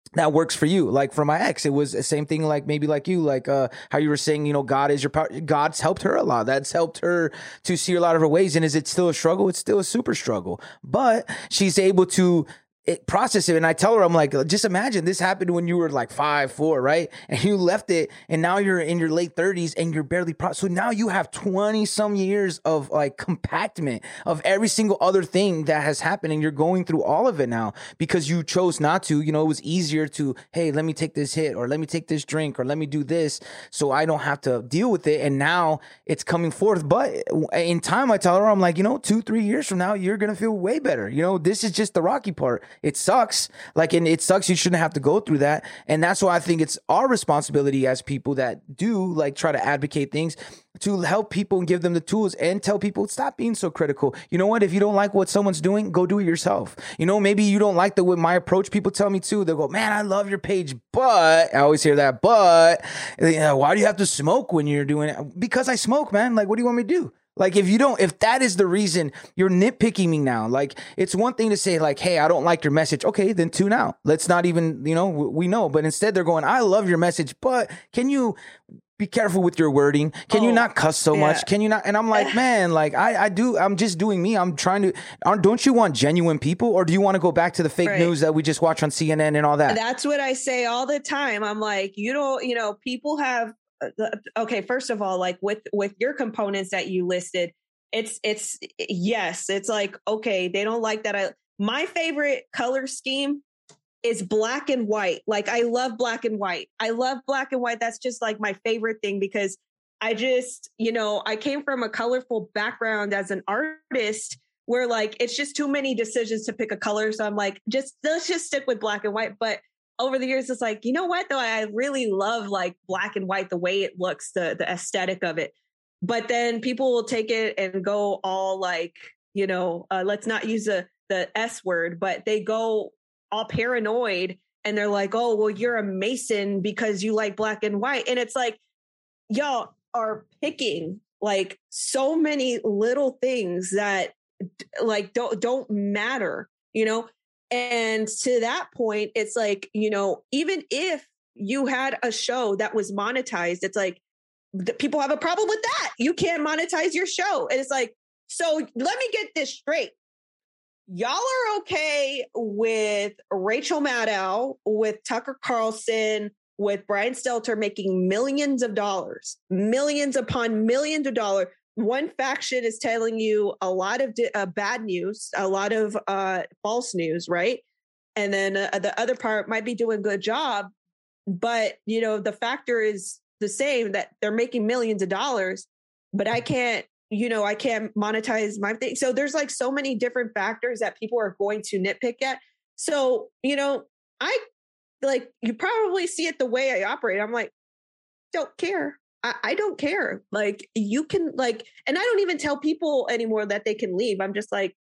that works for you. Like for my ex, it was the same thing. Like maybe like you, like how you were saying, you know, God is your power. God's helped her a lot. That's helped her to see a lot of her ways. And is it still a struggle? It's still a super struggle, but she's able to process it. And I tell her, I'm like, just imagine this happened when you were like 5, 4, right? And you left it, and now you're in your late 30s and you're barely so now you have 20 some years of like compactment of every single other thing that has happened, and you're going through all of it now because you chose not to. You know, it was easier to, hey, let me take this hit, or let me take this drink, or let me do this so I don't have to deal with it. And now it's coming forth. But in time, I tell her, I'm like, you know, 2, 3 years from now, you're gonna feel way better. You know, this is just the rocky part. It sucks. Like, and it sucks. You shouldn't have to go through that. And that's why I think it's our responsibility as people that do like try to advocate things to help people and give them the tools and tell people, stop being so critical. You know what? If you don't like what someone's doing, go do it yourself. You know, maybe you don't like the way my approach. People tell me too. They'll go, man, I love your page, but I always hear that, but you know, why do you have to smoke when you're doing it? Because I smoke, man. Like, what do you want me to do? Like, if that is the reason you're nitpicking me now, like, it's one thing to say like, hey, I don't like your message. Okay, then tune out. Let's not even, you know, we know. But instead they're going, I love your message, but can you be careful with your wording? Can you not cuss so much? Can you not? And I'm like, man, like I'm just doing me. I'm trying to, don't you want genuine people, or do you want to go back to the fake news that we just watch on CNN and all that? That's what I say all the time. I'm like, people have, okay, first of all, like with your components that you listed, it's like, okay, they don't like that. My favorite color scheme is black and white. Like, I love black and white. That's just like my favorite thing, because I just, I came from a colorful background as an artist where like, it's just too many decisions to pick a color. So I'm like, let's just stick with black and white. But over the years, it's like, you know what, though, I really love like black and white, the way it looks, the aesthetic of it. But then people will take it and go all like, let's not use the S word, but they go all paranoid and they're like, oh, well, you're a Mason because you like black and white. And it's like, y'all are picking like so many little things that like don't matter, And to that point, it's like, even if you had a show that was monetized, it's like people have a problem with that. You can't monetize your show. And it's like, so let me get this straight. Y'all are okay with Rachel Maddow, with Tucker Carlson, with Brian Stelter making millions of dollars, millions upon millions of dollars. One faction is telling you a lot of bad news, a lot of false news, right? And then the other part might be doing a good job, but the factor is the same, that they're making millions of dollars, but I can't monetize my thing. So there's like so many different factors that people are going to nitpick at. So, I like, you probably see it the way I operate. I'm like, don't care. I don't care. Like, you can like, and I don't even tell people anymore that they can leave. I'm just like,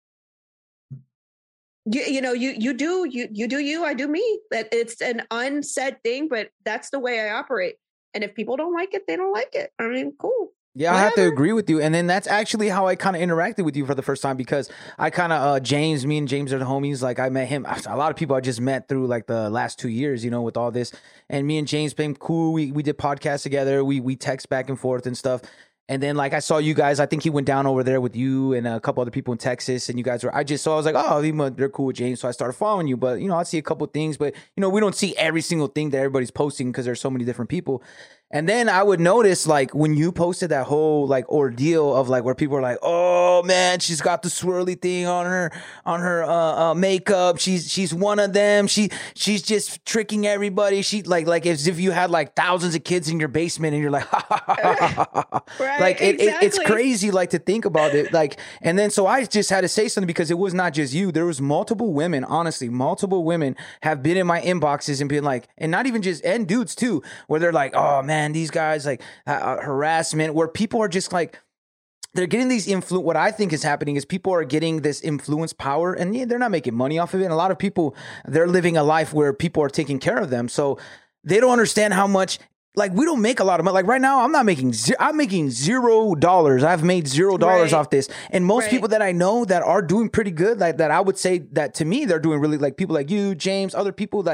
you do you, I do me. That it's an unsaid thing, but that's the way I operate. And if people don't like it, they don't like it. I mean, cool. Yeah, I have to agree with you. And then that's actually how I kind of interacted with you for the first time, because I kind of, me and James are the homies. Like, I met him. A lot of people I just met through like the last 2 years, with all this. And me and James became cool. We did podcasts together. We text back and forth and stuff. And then like I saw you guys, I think he went down over there with you and a couple other people in Texas, and you guys were, I was like, oh, they're cool with James. So I started following you, but I see a couple of things, but we don't see every single thing that everybody's posting because there's so many different people. And then I would notice like when you posted that whole like ordeal of like where people are like, oh man, she's got the swirly thing on her makeup. She's one of them. She's just tricking everybody. She like as if you had like thousands of kids in your basement and you're like, ha, ha, ha, ha, ha. Right, like exactly. it's crazy like to think about it. Like, and then so I just had to say something because it was not just you. There was multiple women, honestly, multiple women have been in my inboxes and been like, and not even just, and dudes too, where they're like, oh man, these guys like harassment, where people are just like, they're getting these what I think is happening is people are getting this influence power, and they're not making money off of it. And a lot of people, they're living a life where people are taking care of them. So they don't understand how much, like, we don't make a lot of money. Like right now, I'm making $0. I've made $0 off this. And most people that I know that are doing pretty good, like that I would say that to me, they're doing really, like people like you, James, other people that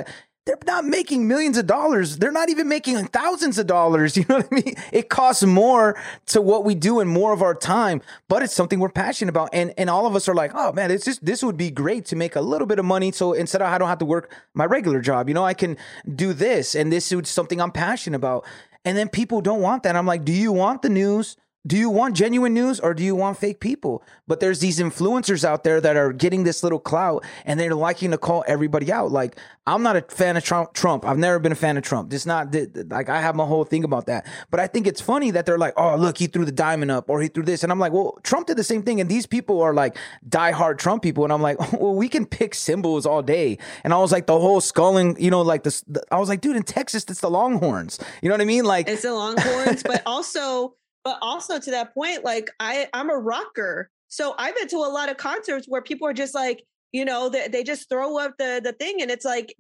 they're not making millions of dollars. They're not even making thousands of dollars. You know what I mean? It costs more to what we do and more of our time, but it's something we're passionate about. And all of us are like, oh man, this would be great to make a little bit of money. So instead of, I don't have to work my regular job, I can do this. And this is something I'm passionate about. And then people don't want that. I'm like, do you want the news? Do you want genuine news or do you want fake people? But there's these influencers out there that are getting this little clout and they're liking to call everybody out. Like, I'm not a fan of Trump. I've never been a fan of Trump. It's not like, I have my whole thing about that. But I think it's funny that they're like, oh, look, he threw the diamond up or he threw this. And I'm like, well, Trump did the same thing. And these people are like diehard Trump people. And I'm like, well, we can pick symbols all day. And I was like, the whole sculling, like this, I was like, dude, in Texas, it's the Longhorns. You know what I mean? Like, it's the Longhorns, but also to that point, like I'm a rocker. So I've been to a lot of concerts where people are just like, they just throw up the thing and it's like,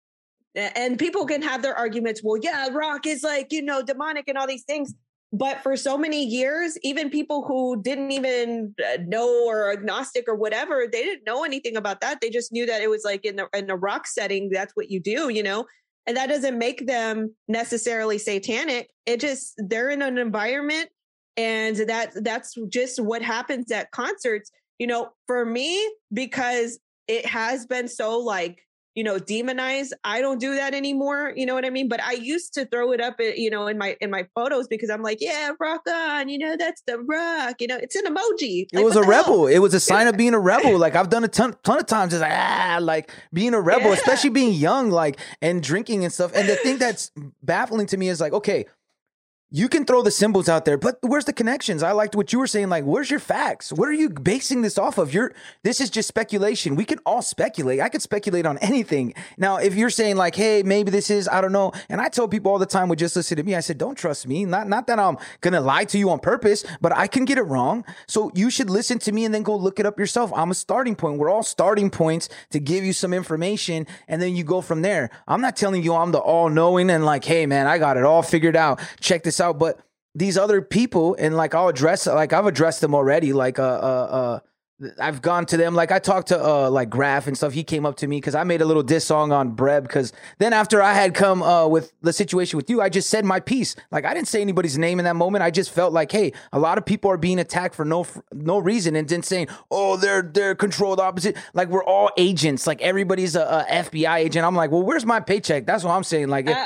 and people can have their arguments. Well, yeah, rock is like, demonic and all these things. But for so many years, even people who didn't even know or agnostic or whatever, they didn't know anything about that. They just knew that it was like in the rock setting, that's what you do, And that doesn't make them necessarily satanic. They're in an environment and that's just what happens at concerts, for me, because it has been so like, demonized. I don't do that anymore. You know what I mean? But I used to throw it up, in my photos because I'm like, yeah, rock on, that's the rock, it's an emoji. It was a rebel. It was a sign of being a rebel. Like I've done a ton of times. It's like being a rebel, especially being young, like, and drinking and stuff. And the thing that's baffling to me is like, okay, you can throw the symbols out there, but where's the connections? I liked what you were saying. Like, where's your facts? What are you basing this off of? This is just speculation. We can all speculate. I could speculate on anything. Now, if you're saying like, hey, maybe this is, I don't know. And I tell people all the time would just listen to me. I said, don't trust me. Not that I'm going to lie to you on purpose, but I can get it wrong. So you should listen to me and then go look it up yourself. I'm a starting point. We're all starting points to give you some information. And then you go from there. I'm not telling you I'm the all knowing and like, hey man, I got it all figured out. Check this out. But these other people, and like I've addressed them already. Like I've gone to them. Like I talked to like Graf and stuff. He came up to me because I made a little diss song on Breb. Because then after I had come with the situation with you, I just said my piece. Like I didn't say anybody's name in that moment. I just felt like, hey, a lot of people are being attacked for no reason, and then saying, oh, they're controlled opposite. Like we're all agents. Like everybody's a FBI agent. I'm like, well, where's my paycheck? That's what I'm saying. Like right.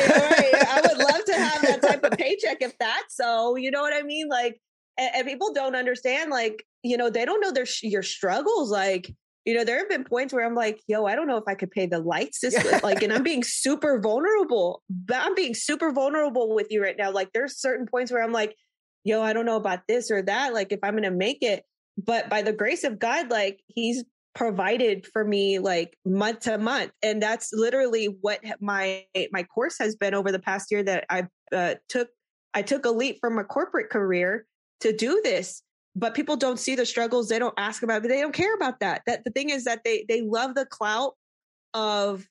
I would love to have that type of paycheck if that's so. You know what I mean? Like, and people don't understand. Like, they don't know your struggles. Like, there have been points where I'm like, yo, I don't know if I could pay the lights like, and I'm being super vulnerable. I'm being super vulnerable with you right now. Like, there's certain points where I'm like, yo, I don't know about this or that. Like, if I'm going to make it, but by the grace of God, like he's provided for me like month to month. And that's literally what my course has been over the past year that I took a leap from a corporate career to do this. But people don't see the struggles. They don't ask about it. They don't care about that. That the thing is that they love the clout of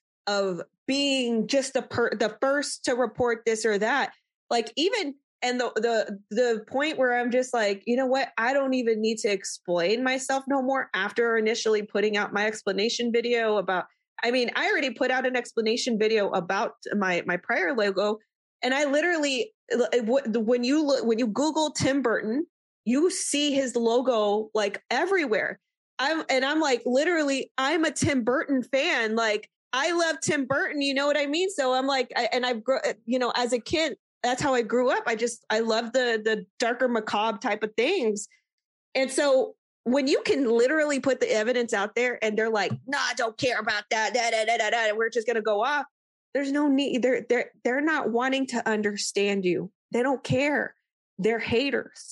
being just the first to report this or that. Like even, and the point where I'm just like, you know what? I don't even need to explain myself no more after initially putting out my explanation video about, I already put out an explanation video about my prior logo. And I literally, when you Google Tim Burton, you see his logo like everywhere. I'm like, literally, I'm a Tim Burton fan. Like I love Tim Burton. You know what I mean? So I'm like, I've grown, as a kid, that's how I grew up. I love the darker macabre type of things. And so when you can literally put the evidence out there and they're like, nah, I don't care about that. We're just going to go off. There's no need. They're not wanting to understand you. They don't care. They're haters.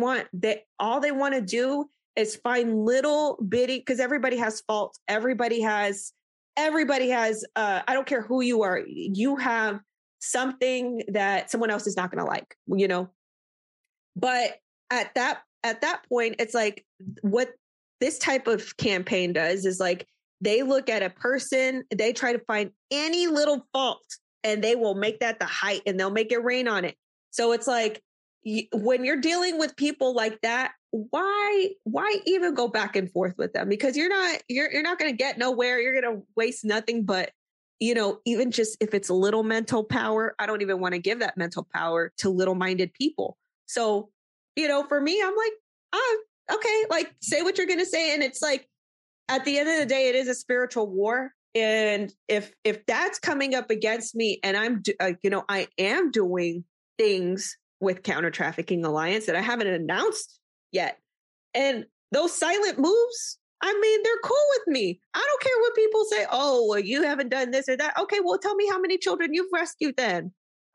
All they want to do is find little bitty, because everybody has faults. Everybody has, I don't care who you are. You have something that someone else is not going to like, but at that point, it's like what this type of campaign does is like, they look at a person, they try to find any little fault and they will make that the height and they'll make it rain on it. So it's like, when you're dealing with people like that, why even go back and forth with them? Because you're not going to get nowhere. You're going to waste nothing but, even just if it's a little mental power, I don't even want to give that mental power to little-minded people. So, for me, I'm like, okay, like say what you're going to say. And it's like, at the end of the day, it is a spiritual war. And if that's coming up against me and I am doing things with Counter Trafficking Alliance that I haven't announced yet. And those silent moves, I mean, they're cool with me. I don't care what people say. Oh, well, you haven't done this or that. Okay, well, tell me how many children you've rescued then.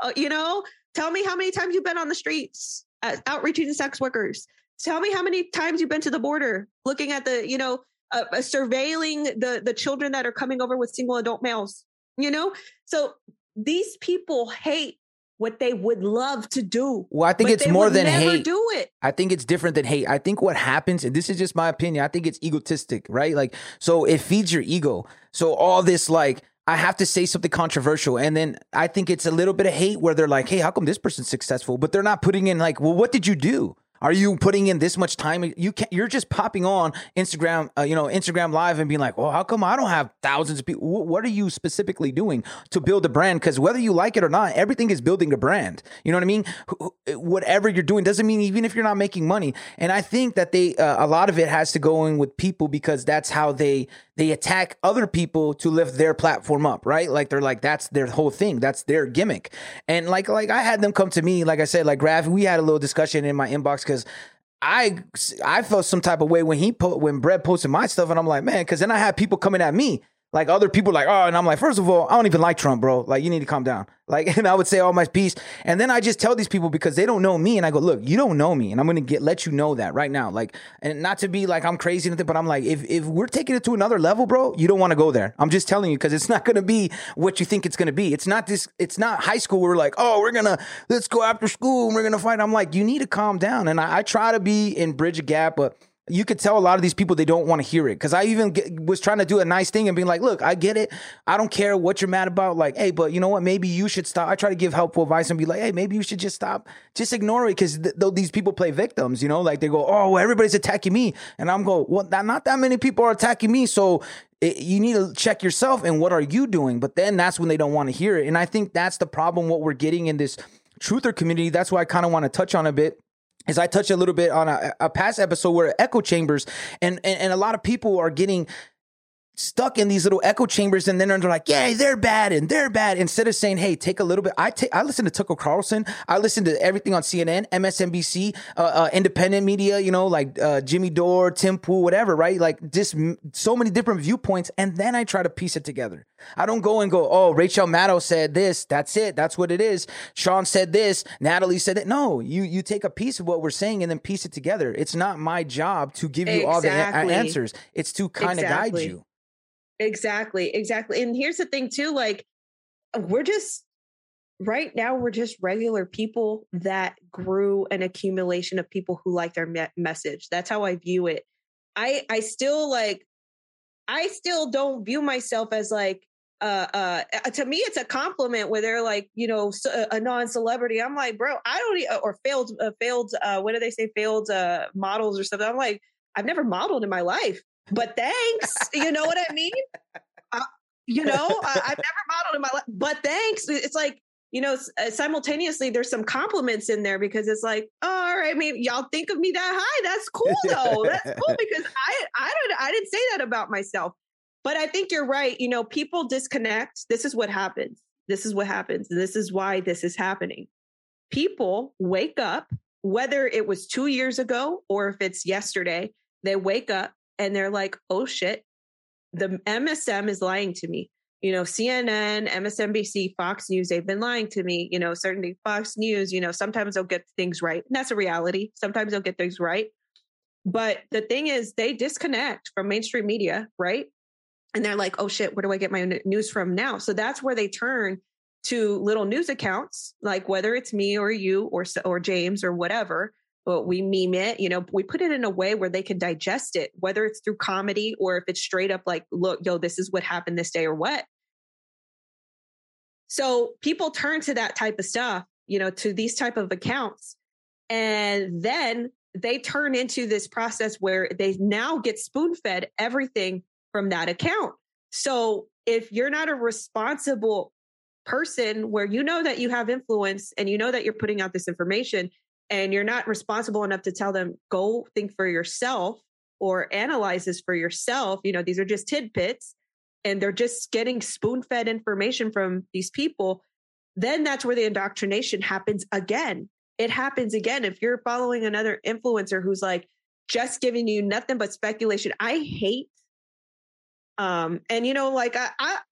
Tell me how many times you've been on the streets outreaching to sex workers. Tell me how many times you've been to the border looking at the, surveilling the children that are coming over with single adult males, So these people hate what they would love to do. Well, I think it's more than hate. Do it. I think it's different than hate. I think what happens, and this is just my opinion, I think it's egotistic, right? Like, so it feeds your ego. So all this, like, I have to say something controversial. And then I think it's a little bit of hate where they're like, hey, how come this person's successful? But they're not putting in like, well, what did you do? Are you putting in this much time? You're just popping on Instagram, Instagram Live and being like, well, how come I don't have thousands of people? What are you specifically doing to build a brand? Because whether you like it or not, everything is building a brand. You know what I mean? Whatever you're doing doesn't mean even if you're not making money. And I think that a lot of it has to go in with people because that's how they attack other people to lift their platform up, right? Like they're like, that's their whole thing. That's their gimmick. And like I had them come to me, like I said, like Graf, we had a little discussion in my inbox because I felt some type of way when Brett posted my stuff, and I'm like, man, because then I had people coming at me. Like other people like, oh, and I'm like, first of all, I don't even like Trump, bro. Like, you need to calm down. Like, and I would say all my piece. And then I just tell these people because they don't know me. And I go, look, you don't know me. And I'm going to let you know that right now. Like, and not to be like, I'm crazy, but I'm like, if we're taking it to another level, bro, you don't want to go there. I'm just telling you, because it's not going to be what you think it's going to be. It's not high school where we're like, oh, let's go after school and we're going to fight. I'm like, you need to calm down. And I try to be in bridge a gap, but you could tell a lot of these people, they don't want to hear it. Because I even was trying to do a nice thing and being like, look, I get it. I don't care what you're mad about. Like, hey, but you know what? Maybe you should stop. I try to give helpful advice and be like, hey, maybe you should just stop. Just ignore it. Because these people play victims, like they go, oh, well, everybody's attacking me. And I'm going, well, not that many people are attacking me. So you need to check yourself and what are you doing? But then that's when they don't want to hear it. And I think that's the problem, what we're getting in this truther community. That's why I kind of want to touch on a bit. As I touched a little bit on a past episode where echo chambers and a lot of people are getting stuck in these little echo chambers, and then they're like, yeah, they're bad instead of saying, hey, take a little bit. I listen to Tucker Carlson. I listen to everything on CNN, MSNBC, independent media, like Jimmy Dore, Tim Pool, whatever, right? Like just so many different viewpoints. And then I try to piece it together. I don't go, oh, Rachel Maddow said this. That's it. That's what it is. Sean said this. Natalie said it. No, you take a piece of what we're saying and then piece it together. It's not my job to give you all the answers. It's to kind of guide you. Exactly. And here's the thing too, like we're just regular people that grew an accumulation of people who like their message. That's how I view it. I still don't view myself as like, to me, it's a compliment where they're like, a non-celebrity. I'm like, bro, I don't, or failed, what do they say? Failed models or something. I'm like, I've never modeled in my life. But thanks, you know what I mean? I've never modeled in my life, but thanks. It's like, simultaneously there's some compliments in there because it's like, oh, all right, maybe y'all think of me that high. That's cool though. That's cool because I didn't say that about myself. But I think you're right. People disconnect. This is what happens. This is why this is happening. People wake up, whether it was 2 years ago or if it's yesterday, they wake up and they're like, oh shit, the MSM is lying to me. CNN, MSNBC, Fox News, they've been lying to me. Certainly Fox News, sometimes they'll get things right. And that's a reality. Sometimes they'll get things right. But the thing is, they disconnect from mainstream media, right? And they're like, oh shit, where do I get my news from now? So that's where they turn to little news accounts, like whether it's me or you or James or whatever. But we meme it, we put it in a way where they can digest it, whether it's through comedy or if it's straight up like, look, this is what happened this day or what. So people turn to that type of stuff, to these type of accounts. And then they turn into this process where they now get spoon-fed everything from that account. So if you're not a responsible person where you know that you have influence and you know that you're putting out this information and you're not responsible enough to tell them, go think for yourself or analyze this for yourself. You know, these are just tidbits and they're just getting spoon-fed information from these people. Then that's where the indoctrination happens again. It happens again. If you're following another influencer who's like just giving you nothing but speculation, I hate. And you know, like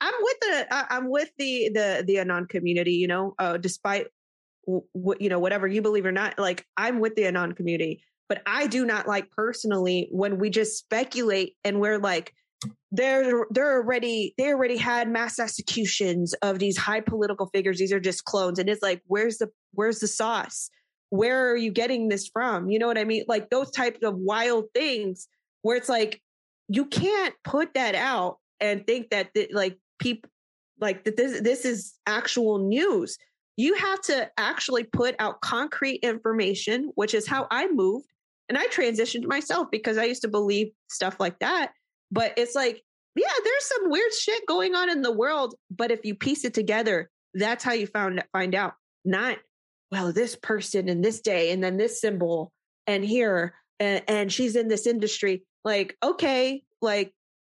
I'm with the Anon community. You know, despite what you know, whatever you believe or not, like I'm with the Anon community. But I do not like personally when we just speculate and we're like, they already had mass executions of these high political figures. These are just clones. And it's like, where's the sauce? Where are you getting this from? You know what I mean? Like those types of wild things where it's like, you can't put that out and think that like people like that this is actual news. You have to actually put out concrete information, which is how I moved. And I transitioned myself because I used to believe stuff like that. But it's like, yeah, there's some weird shit going on in the world. But if you piece it together, that's how you find out. Not, well, this person in this day and then this symbol and here and she's in this industry. Like, okay, like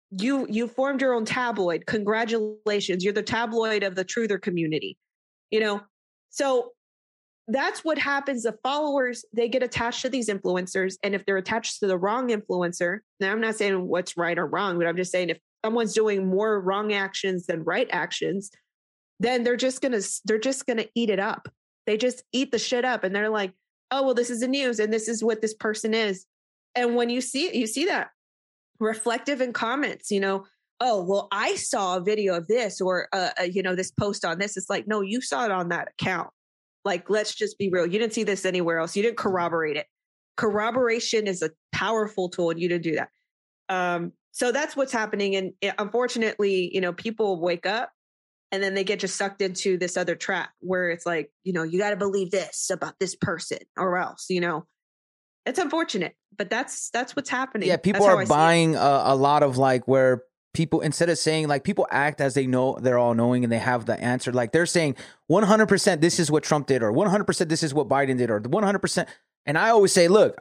you formed your own tabloid. Congratulations. You're the tabloid of the truther community, you know? So that's what happens. The followers, they get attached to these influencers. And if they're attached to the wrong influencer, now I'm not saying what's right or wrong, but I'm just saying if someone's doing more wrong actions than right actions, then they're just going to eat it up. They just eat the shit up. And they're like, oh, well, this is the news. And this is what this person is. And when you see it, you see that reflective in comments, you know, oh, well, I saw a video of this or, you know, this post on this. It's like, no, you saw it on that account. Like, let's just be real. You didn't see this anywhere else. You didn't corroborate it. Corroboration is a powerful tool and you didn't do that. So that's what's happening. And unfortunately, you know, people wake up and then they get just sucked into this other trap where it's like, you know, you got to believe this about this person or else, you know, it's unfortunate, but that's what's happening. Yeah. People are buying a lot of like where people, instead of saying like people act as they know they're all knowing and they have the answer, like they're saying 100% this is what Trump did or 100% this is what Biden did or 100%. And I always say, look,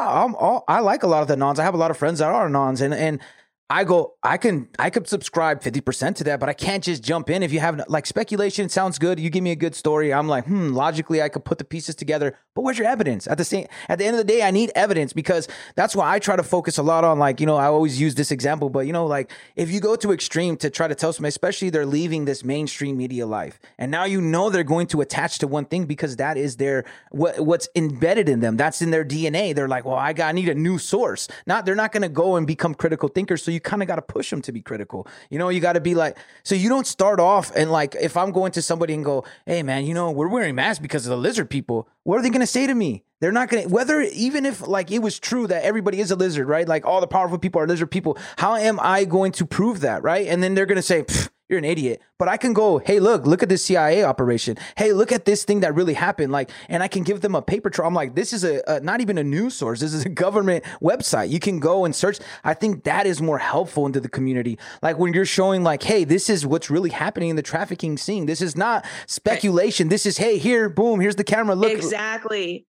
I like a lot of the Anons. I have a lot of friends that are Anons and I could subscribe 50% to that, but I can't just jump in. If you have like speculation, sounds good. You give me a good story. I'm like, logically I could put the pieces together, but where's your evidence? At the end of the day, I need evidence because that's why I try to focus a lot on like, you know, I always use this example, but you know, like if you go to extreme to try to tell somebody, especially they're leaving this mainstream media life and now, you know, they're going to attach to one thing because that is what's embedded in them. That's in their DNA. They're like, well, I need a new source. They're not going to go and become critical thinkers. So you kind of got to push them to be critical. You know, you got to be like, so you don't start off and like, if I'm going to somebody and go, hey man, you know, we're wearing masks because of the lizard people. What are they going to say to me? They're not going to, even if like it was true that everybody is a lizard, right? Like all the powerful people are lizard people. How am I going to prove that? Right. And then they're going to say, you're an idiot. But I can go, hey, look at this CIA operation. Hey, look at this thing that really happened. Like, and I can give them a paper trail. I'm like, this is not even a news source. This is a government website. You can go and search. I think that is more helpful into the community. Like when you're showing like, hey, this is what's really happening in the trafficking scene. This is not speculation. This is, hey, here, boom, here's the camera. Look. Exactly.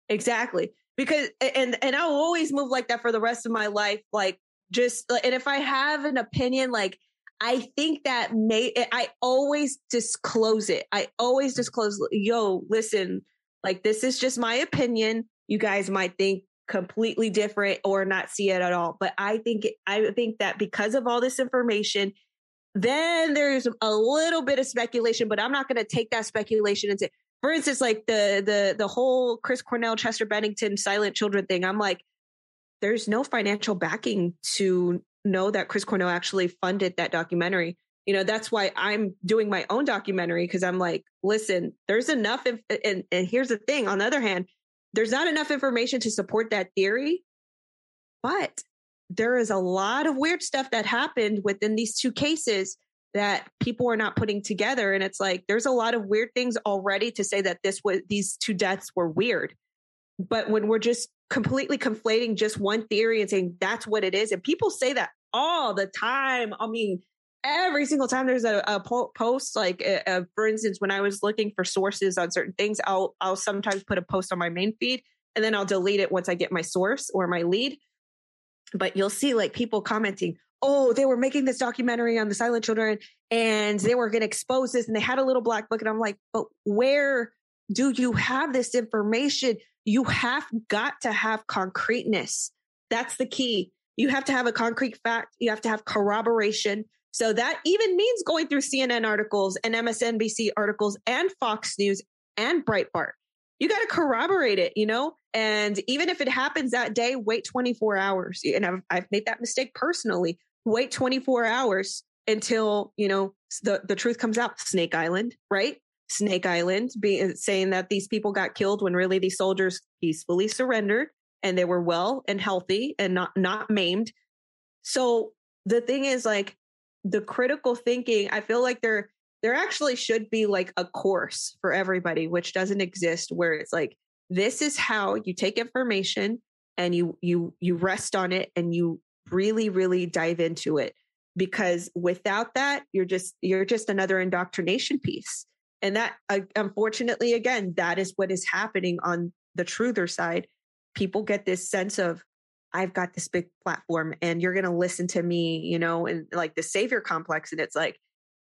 Because, and I'll always move like that for the rest of my life. Like just, and if I have an opinion, like, I think that I always disclose it. I always disclose, yo, listen, like this is just my opinion. You guys might think completely different or not see it at all. But I think that because of all this information, then there's a little bit of speculation, but I'm not going to take that speculation and say, for instance, like the whole Chris Cornell, Chester Bennington, Silent Children thing. I'm like, there's no financial backing to know that Chris Cornell actually funded that documentary. You know, that's why I'm doing my own documentary, because I'm like, listen, there's enough. And here's the thing. On the other hand, there's not enough information to support that theory, but there is a lot of weird stuff that happened within these two cases that people are not putting together. And it's like, there's a lot of weird things already to say that these two deaths were weird. But when we're just completely conflating just one theory and saying that's what it is, and people say that all the time. I mean, every single time there's a post, like for instance, when I was looking for sources on certain things, I'll sometimes put a post on my main feed and then I'll delete it once I get my source or my lead. But you'll see like people commenting, oh, they were making this documentary on the silent children and they were going to expose this and they had a little black book. And I'm like, but where do you have this information? You have got to have concreteness. That's the key. You have to have a concrete fact. You have to have corroboration. So that even means going through CNN articles and MSNBC articles and Fox News and Breitbart. You got to corroborate it, you know? And even if it happens that day, wait 24 hours. And I've made that mistake personally. Wait 24 hours until, you know, the truth comes out. Snake Island, right? Snake Island saying that these people got killed when really these soldiers peacefully surrendered and they were well and healthy and not maimed. So the thing is, like, the critical thinking, I feel like there actually should be like a course for everybody, which doesn't exist, where it's like, this is how you take information and you rest on it and you really, really dive into it. Because without that, you're just another indoctrination piece. And that, unfortunately, again, that is what is happening on the truther side. People get this sense of, I've got this big platform and you're going to listen to me, you know, and like the savior complex. And it's like,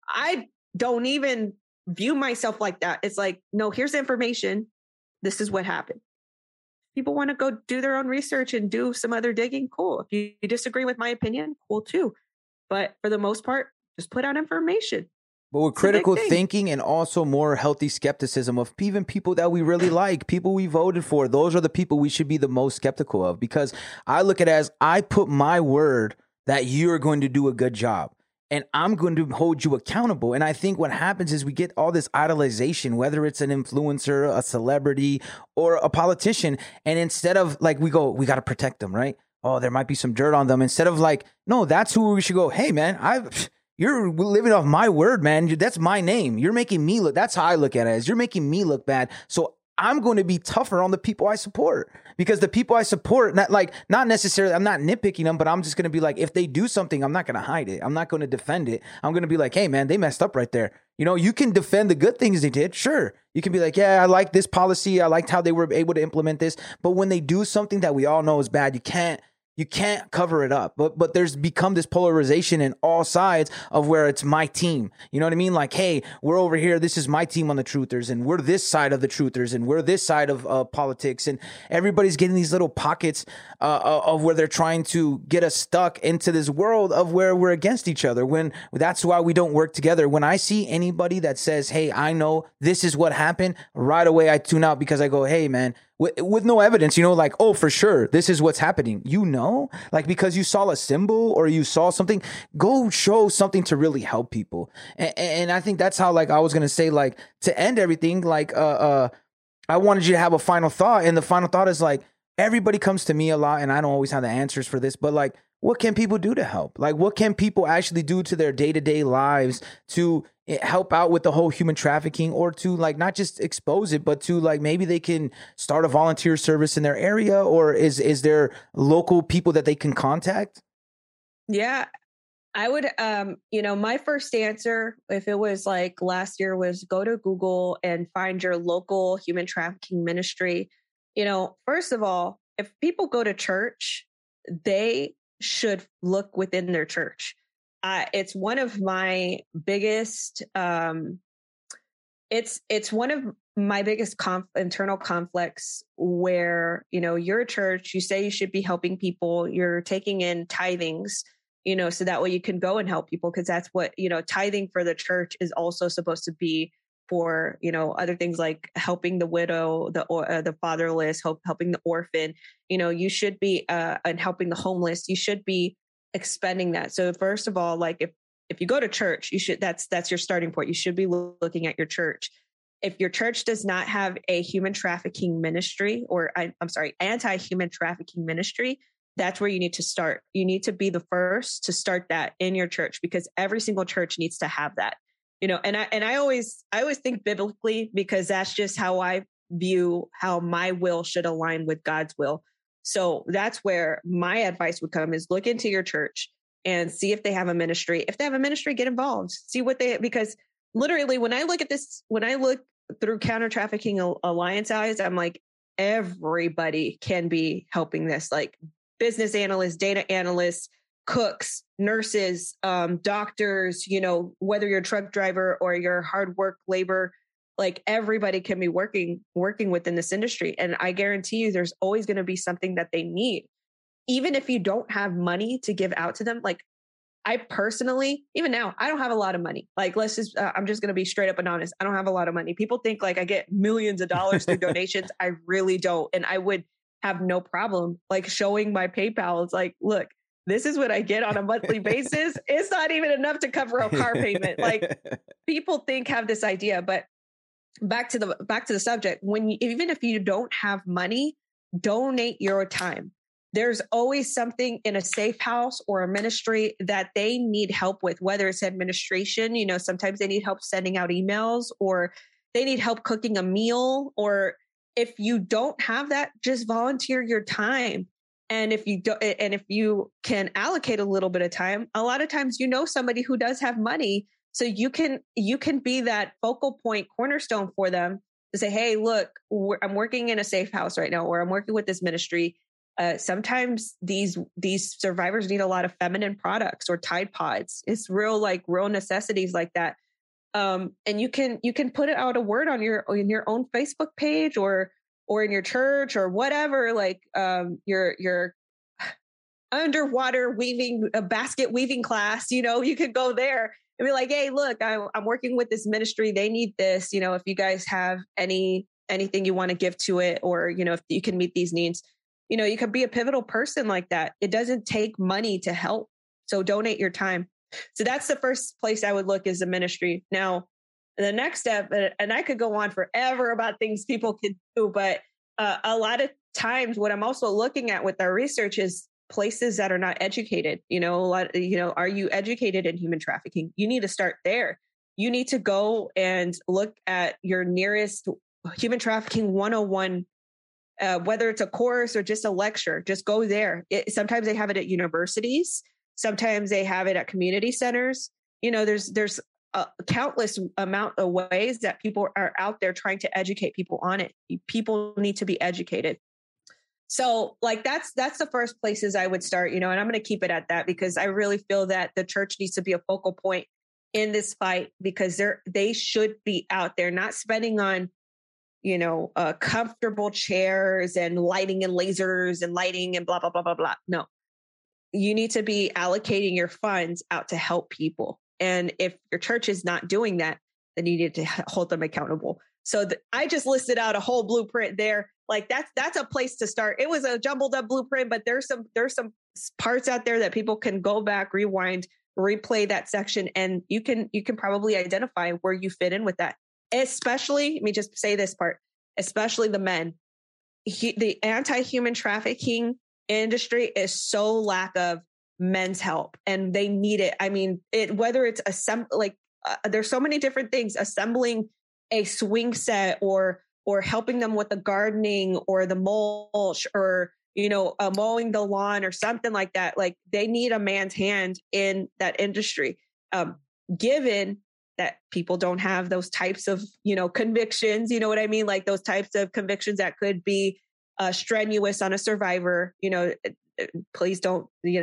I don't even view myself like that. It's like, no, here's the information. This is what happened. People want to go do their own research and do some other digging. Cool. If you disagree with my opinion, cool too. But for the most part, just put out information. But with critical thinking and also more healthy skepticism of even people that we really like, people we voted for, those are the people we should be the most skeptical of. Because I look at it as, I put my word that you're going to do a good job and I'm going to hold you accountable. And I think what happens is we get all this idolization, whether it's an influencer, a celebrity, or a politician. And instead of like, we got to protect them, right? Oh, there might be some dirt on them. Instead of like, no, that's who we should go. Hey, man, you're living off my word, man. That's my name. You're making me look. That's how I look at it. Is you're making me look bad. So I'm going to be tougher on the people I support, because the people I support, not necessarily, I'm not nitpicking them, but I'm just going to be like, if they do something, I'm not going to hide it. I'm not going to defend it. I'm going to be like, hey, man, they messed up right there. You know, you can defend the good things they did. Sure. You can be like, yeah, I like this policy. I liked how they were able to implement this. But when they do something that we all know is bad, you can't cover it up. But there's become this polarization in all sides of where it's my team. You know what I mean? Like, hey, we're over here. This is my team on the truthers, and we're this side of the truthers, and we're this side of politics. And everybody's getting these little pockets of where they're trying to get us stuck into this world of where we're against each other, when that's why we don't work together. When I see anybody that says, hey, I know this is what happened, right away I tune out, because I go, hey, man, with no evidence, you know, like, oh, for sure, this is what's happening. You know, like, because you saw a symbol or you saw something, go show something to really help people. And I think that's how, like, I was going to say, like, to end everything, like, I wanted you to have a final thought. And the final thought is, like, everybody comes to me a lot and I don't always have the answers for this, but like, what can people do to help? Like, what can people actually do to their day-to-day lives to help out with the whole human trafficking, or to like not just expose it, but to like maybe they can start a volunteer service in their area, or is there local people that they can contact? Yeah, I would, you know, my first answer, if it was like last year, was go to Google and find your local human trafficking ministry. You know, first of all, if people go to church, they should look within their church. It's one of my biggest, it's one of my biggest internal conflicts where, you know, you're a church, you say you should be helping people, you're taking in tithings, you know, so that way you can go and help people. Cause that's what, you know, tithing for the church is also supposed to be for, you know, other things like helping the widow, the fatherless, helping the orphan. You know, you should be and helping the homeless. You should be expending that. So first of all, like if you go to church, you should, that's your starting point. You should be looking at your church. If your church does not have a human trafficking ministry, or anti-human trafficking ministry, that's where you need to start. You need to be the first to start that in your church, because every single church needs to have that. You know, and I always think biblically, because that's just how I view how my will should align with God's will. So that's where my advice would come, is look into your church, and see if they have a ministry. If they have a ministry, get involved. See what because literally when I look through Counter Trafficking Alliance eyes, I'm like, everybody can be helping this, like business analysts, data analysts, cooks, nurses, doctors, whether you're a truck driver or you're hard work labor, like everybody can be working within this industry. And I guarantee you there's always going to be something that they need. Even if you don't have money to give out to them, like I personally, even now, I don't have a lot of money. Like, I'm just going to be straight up and honest. I don't have a lot of money. People think like I get millions of dollars through donations. I really don't. And I would have no problem like showing my PayPal. It's like, look, this is what I get on a monthly basis. It's not even enough to cover a car payment. Like people have this idea, but back to the subject, even if you don't have money, donate your time. There's always something in a safe house or a ministry that they need help with, whether it's administration, sometimes they need help sending out emails, or they need help cooking a meal. Or if you don't have that, just volunteer your time. And if you can allocate a little bit of time, a lot of times, somebody who does have money, so you can be that focal point cornerstone for them to say, hey, look, I'm working in a safe house right now, or I'm working with this ministry. Sometimes these survivors need a lot of feminine products or Tide Pods. It's real necessities like that. And you can put it out a word on your own Facebook page or in your church or whatever, like your underwater weaving, a basket weaving class, you could go there and be like, hey, look, I'm working with this ministry. They need this, if you guys have anything you want to give to it, or, if you can meet these needs. You could be a pivotal person like that. It doesn't take money to help. So donate your time. So that's the first place I would look, is the ministry. Now, the next step, and I could go on forever about things people could do, but a lot of times what I'm also looking at with our research is places that are not educated. Are you educated in human trafficking? You need to start there. You need to go and look at your nearest human trafficking 101, whether it's a course or just a lecture. Just go there. Sometimes they have it at universities. Sometimes they have it at community centers. There's a countless amount of ways that people are out there trying to educate people on it. People need to be educated. So like, that's the first places I would start, and I'm going to keep it at that, because I really feel that the church needs to be a focal point in this fight, because they should be out there, not spending on, comfortable chairs and lighting and lasers and lighting and blah, blah, blah, blah, blah. No, you need to be allocating your funds out to help people. And if your church is not doing that, then you need to hold them accountable. So I just listed out a whole blueprint there. Like that's a place to start. It was a jumbled up blueprint, but there's some parts out there that people can go back, rewind, replay that section, and you can probably identify where you fit in with that. Especially, let me just say this part, especially the men. The anti-human trafficking industry is so lack of men's help, and they need it. I mean, whether it's there's so many different things, assembling a swing set or helping them with the gardening or the mulch, or, mowing the lawn or something like that. Like, they need a man's hand in that industry. Given that people don't have those types of, convictions, you know what I mean? Like those types of convictions that could be strenuous on a survivor, please don't,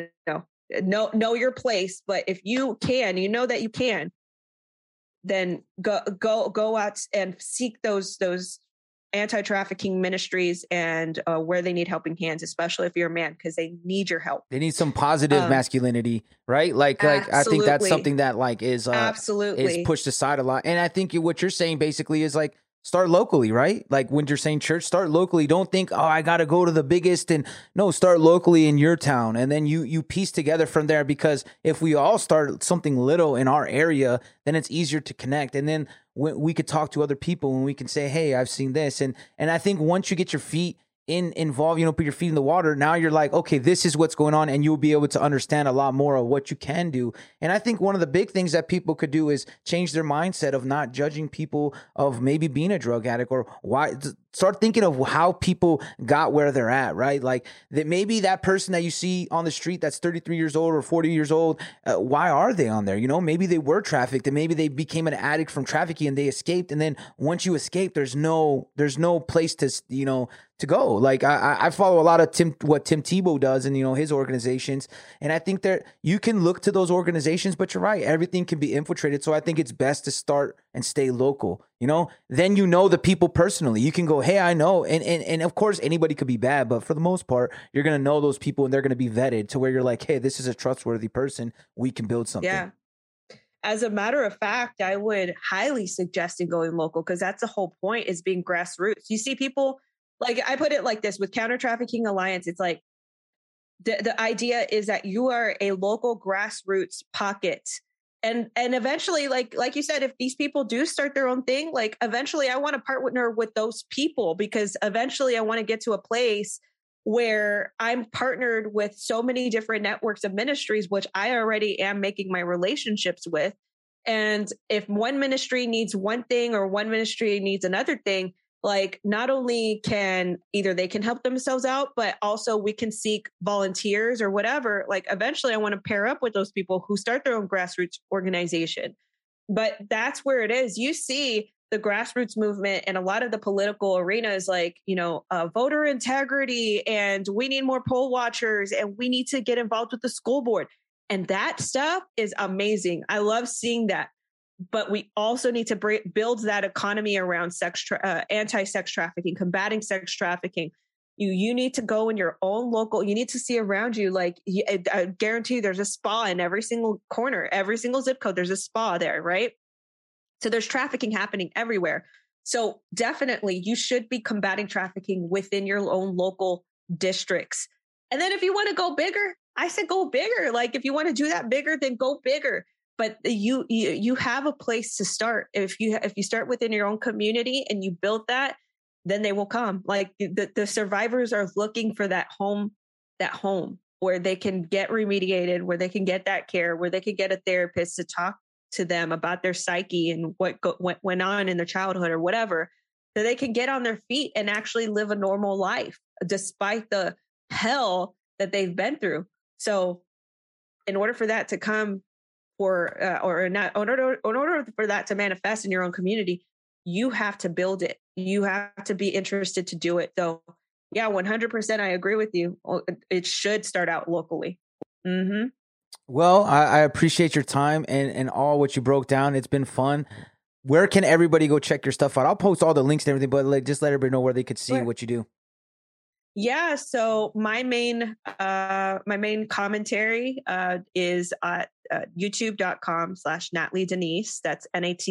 know your place. But if you can, that you can, then go out and seek those anti-trafficking ministries and where they need helping hands, especially if you're a man, because they need your help. They need some positive masculinity, right? Like I think that's something that is absolutely is pushed aside a lot. And I think what you're saying basically is like, start locally, right? Like when you're saying church, start locally. Don't think, oh, I got to go to the biggest. And no, start locally in your town. And then you piece together from there, because if we all start something little in our area, then it's easier to connect. And then we could talk to other people and we can say, hey, I've seen this. And I think once you get your feet involved, put your feet in the water, now you're like, okay, this is what's going on. And you'll be able to understand a lot more of what you can do. And I think one of the big things that people could do is change their mindset of not judging people of maybe being a drug addict, or why start thinking of how people got where they're at, right? Like that maybe that person that you see on the street that's 33 years old or 40 years old, why are they on there? You know, maybe they were trafficked and maybe they became an addict from trafficking and they escaped. And then once you escape, there's no place to, you know, to go. Like I follow a lot of what Tim Tebow does and, you know, his organizations. And I think that you can look to those organizations, but you're right. Everything can be infiltrated. So I think it's best to start and stay local, you know, then you know the people personally. You can go, hey, I know. And of course, anybody could be bad, but for the most part, you're going to know those people and they're going to be vetted to where you're like, hey, this is a trustworthy person. We can build something. Yeah. As a matter of fact, I would highly suggest in going local because that's the whole point is being grassroots. You see people, like I put it like this with Counter Trafficking Alliance, it's like the idea is that you are a local grassroots pocket. And eventually, like you said, if these people do start their own thing, like eventually I want to partner with those people because eventually I want to get to a place where I'm partnered with so many different networks of ministries, which I already am making my relationships with. And if one ministry needs one thing or one ministry needs another thing, like not only can either they can help themselves out, but also we can seek volunteers or whatever. Like eventually I want to pair up with those people who start their own grassroots organization. But that's where it is. You see the grassroots movement and a lot of the political arenas, like, you know, voter integrity, and we need more poll watchers and we need to get involved with the school board. And that stuff is amazing. I love seeing that. But we also need to build that economy around anti-sex trafficking, combating sex trafficking. You need to go in your own local, you need to see around you. Like I guarantee you there's a spa in every single corner, every single zip code, there's a spa there, right? So there's trafficking happening everywhere. So definitely you should be combating trafficking within your own local districts. And then if you want to go bigger, I said go bigger. Like if you want to do that bigger, then go bigger. But you have a place to start. If you start within your own community and you build that, then they will come. Like the survivors are looking for that home where they can get remediated, where they can get that care, where they can get a therapist to talk to them about their psyche and what went on in their childhood or whatever, so they can get on their feet and actually live a normal life despite the hell that they've been through. So in order for that to come, in order for that to manifest in your own community, you have to build it. You have to be interested to do it. So yeah, 100%. I agree with you. It should start out locally. Mm-hmm. Well, I appreciate your time and all what you broke down. It's been fun. Where can everybody go check your stuff out? I'll post all the links and everything, but just let everybody know where they could see what you do. Yeah, so my main commentary is at youtube.com/Natalie Denise. That's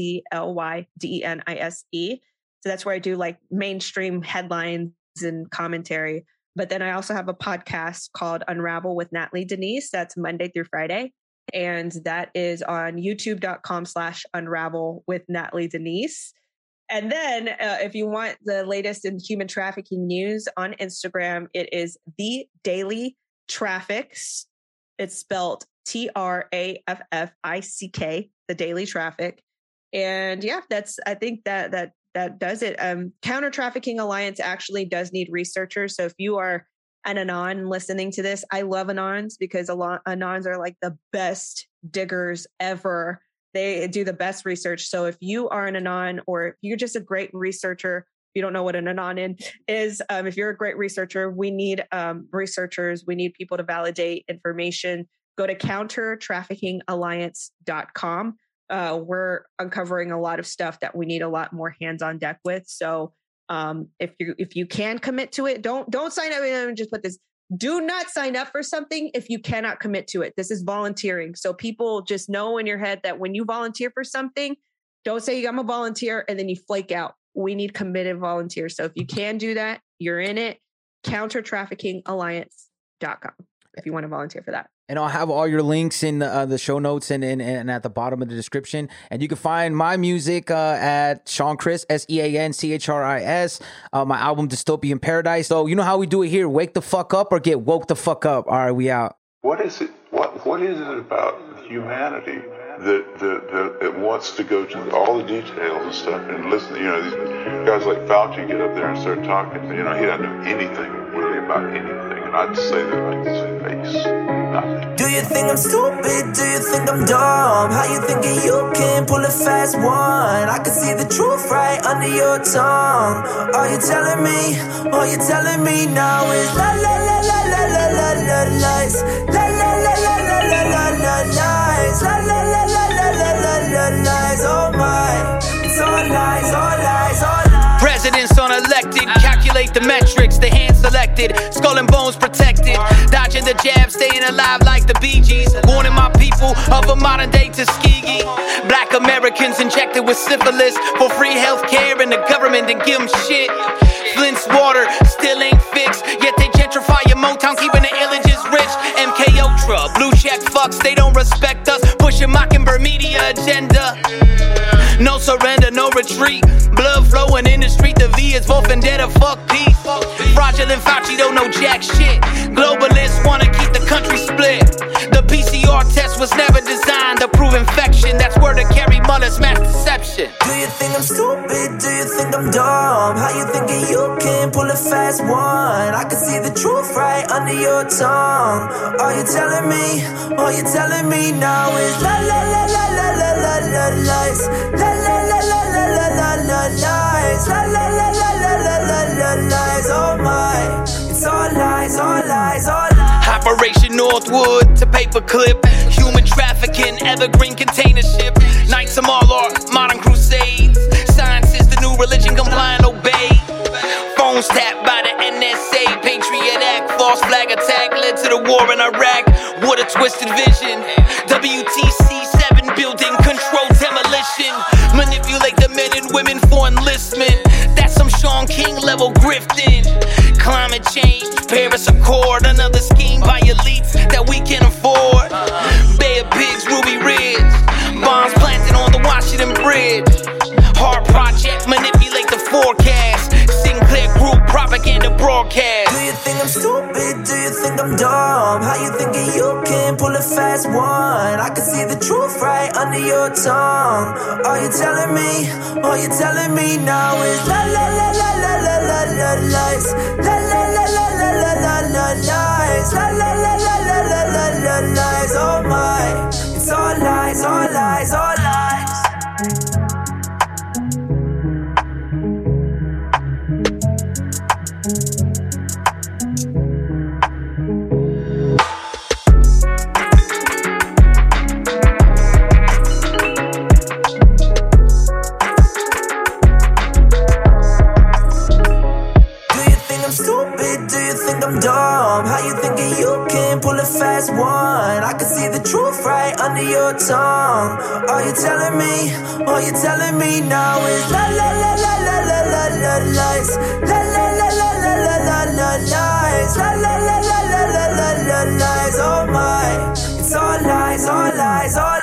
NATLYDENISE. So that's where I do like mainstream headlines and commentary. But then I also have a podcast called Unravel with Natalie Denise. That's Monday through Friday. And that is on youtube.com/Unravel with Natalie Denise. And then if you want the latest in human trafficking news on Instagram, it is The Daily Traffics. It's spelled TRAFFICK, The Daily Traffic. And yeah, I think that does it. Counter Trafficking Alliance actually does need researchers. So if you are an Anon listening to this, I love Anons because Anons are like the best diggers ever. They do the best research. So if you are an Anon or if you're just a great researcher, if you don't know what an Anon is, if you're a great researcher, we need researchers. We need people to validate information. Go to countertraffickingalliance.com. We're uncovering a lot of stuff that we need a lot more hands on deck with. So if you can commit to it, don't sign up and just put this. Do not sign up for something if you cannot commit to it. This is volunteering. So people just know in your head that when you volunteer for something, don't say I'm a volunteer and then you flake out. We need committed volunteers. So if you can do that, you're in it. Countertraffickingalliance.com if you want to volunteer for that. And I'll have all your links in the show notes and at the bottom of the description. And you can find my music at Sean Chris, SeanChris. My album Dystopian Paradise. So you know how we do it here. Wake the fuck up or get woke the fuck up. All right, we out. What is it? What is it about humanity that wants to go to all the details and stuff and listen. These guys like Fauci get up there and start talking. He doesn't know anything really about anything, and I'd say that like his face, nothing. Do you think I'm stupid? Do you think I'm dumb? How you thinking you can pull a fast one? I can see the truth right under your tongue. All you telling me now is la la la la la la la la lies. La la la la la la la la lies. La la la la la la la la lies. Oh my, it's all lies, all lies, all lies. Presidents unelected, calculate the metrics, the hand selected, skull and bones protected, dodging the jab, staying alive like the Bee Gees, warning my people of a modern day Tuskegee. Black Americans injected with syphilis for free health care and the government didn't give them shit. Flint's water still ain't fixed, yet they gentrify your Motown, keeping the images rich. MK Ultra, blue check fucks, they don't respect us, pushing Mockingbird media agenda. No surrender, no retreat, blood flowing in the street, the V is for vendetta, fuck peace. Fraudulent Fauci don't know jack shit, globalists wanna keep the country split. The PCR test was never designed to prove infection, that's where to carry Muller's mass deception. Do you think I'm stupid? Do you think I'm dumb? How you thinking you can pull a fast one? I can see the truth right under your tongue. All you telling me now is la la la la la la la la lies. La la la la la la la la lies. La la la la la la la la lies. Oh my, it's all lies, all lies, all lies. Operation Northwood to paperclip, human trafficking, evergreen container ship. Knights of Marlar, modern crusades. Science is the new religion, comply and obey. Phones tapped by the NSA, Patriot Act, false flag attack led to the war in Iraq. What a twisted vision. WTC 7 building control demolition. Manipulate the men and women for enlistment. That's some Sean King level grifting. Climate change, Paris Accord, another scheme by elites that we can afford. Bay of Pigs, Ruby Ridge, bombs planted on the Washington Bridge. Hard project, manipulate the forecast. Sinclair Group propaganda broadcast. Do you think I'm stupid? Do you think I'm dumb? How you thinking you can pull a fast one? I can see the truth right under your tongue. All you telling me now is la la la la la la la la lies. La la la la la la la la lies. La la la la la la la la lies. Oh my, it's all lies, all lies, all lies. How you thinking you can pull a fast one? I can see the truth right under your tongue. All you telling me now is la la la la la la la la lies. La la la la la la la la lies. La la la la la la la la lies. Oh my, it's all lies, all lies, all lies.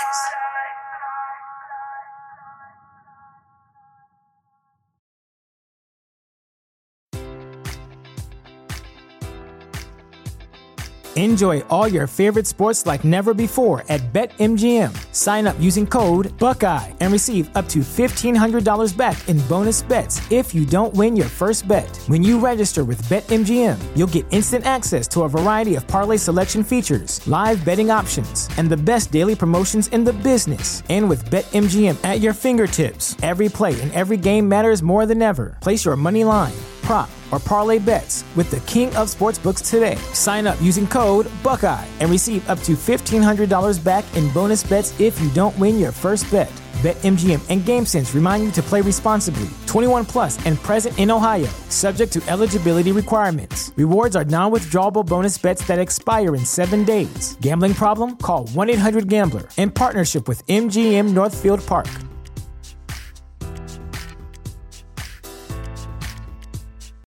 Enjoy all your favorite sports like never before at BetMGM. Sign up using code Buckeye and receive up to $1,500 back in bonus bets if you don't win your first bet. When you register with BetMGM, you'll get instant access to a variety of parlay selection features, live betting options, and the best daily promotions in the business. And with BetMGM at your fingertips, every play and every game matters more than ever. Place your money line, prop, or parlay bets with the king of sportsbooks today. Sign up using code Buckeye and receive up to $1,500 back in bonus bets if you don't win your first bet. BetMGM and GameSense remind you to play responsibly. 21 plus and present in Ohio, subject to eligibility requirements. Rewards are non-withdrawable bonus bets that expire in 7 days. Gambling problem? Call 1-800-GAMBLER in partnership with MGM Northfield Park.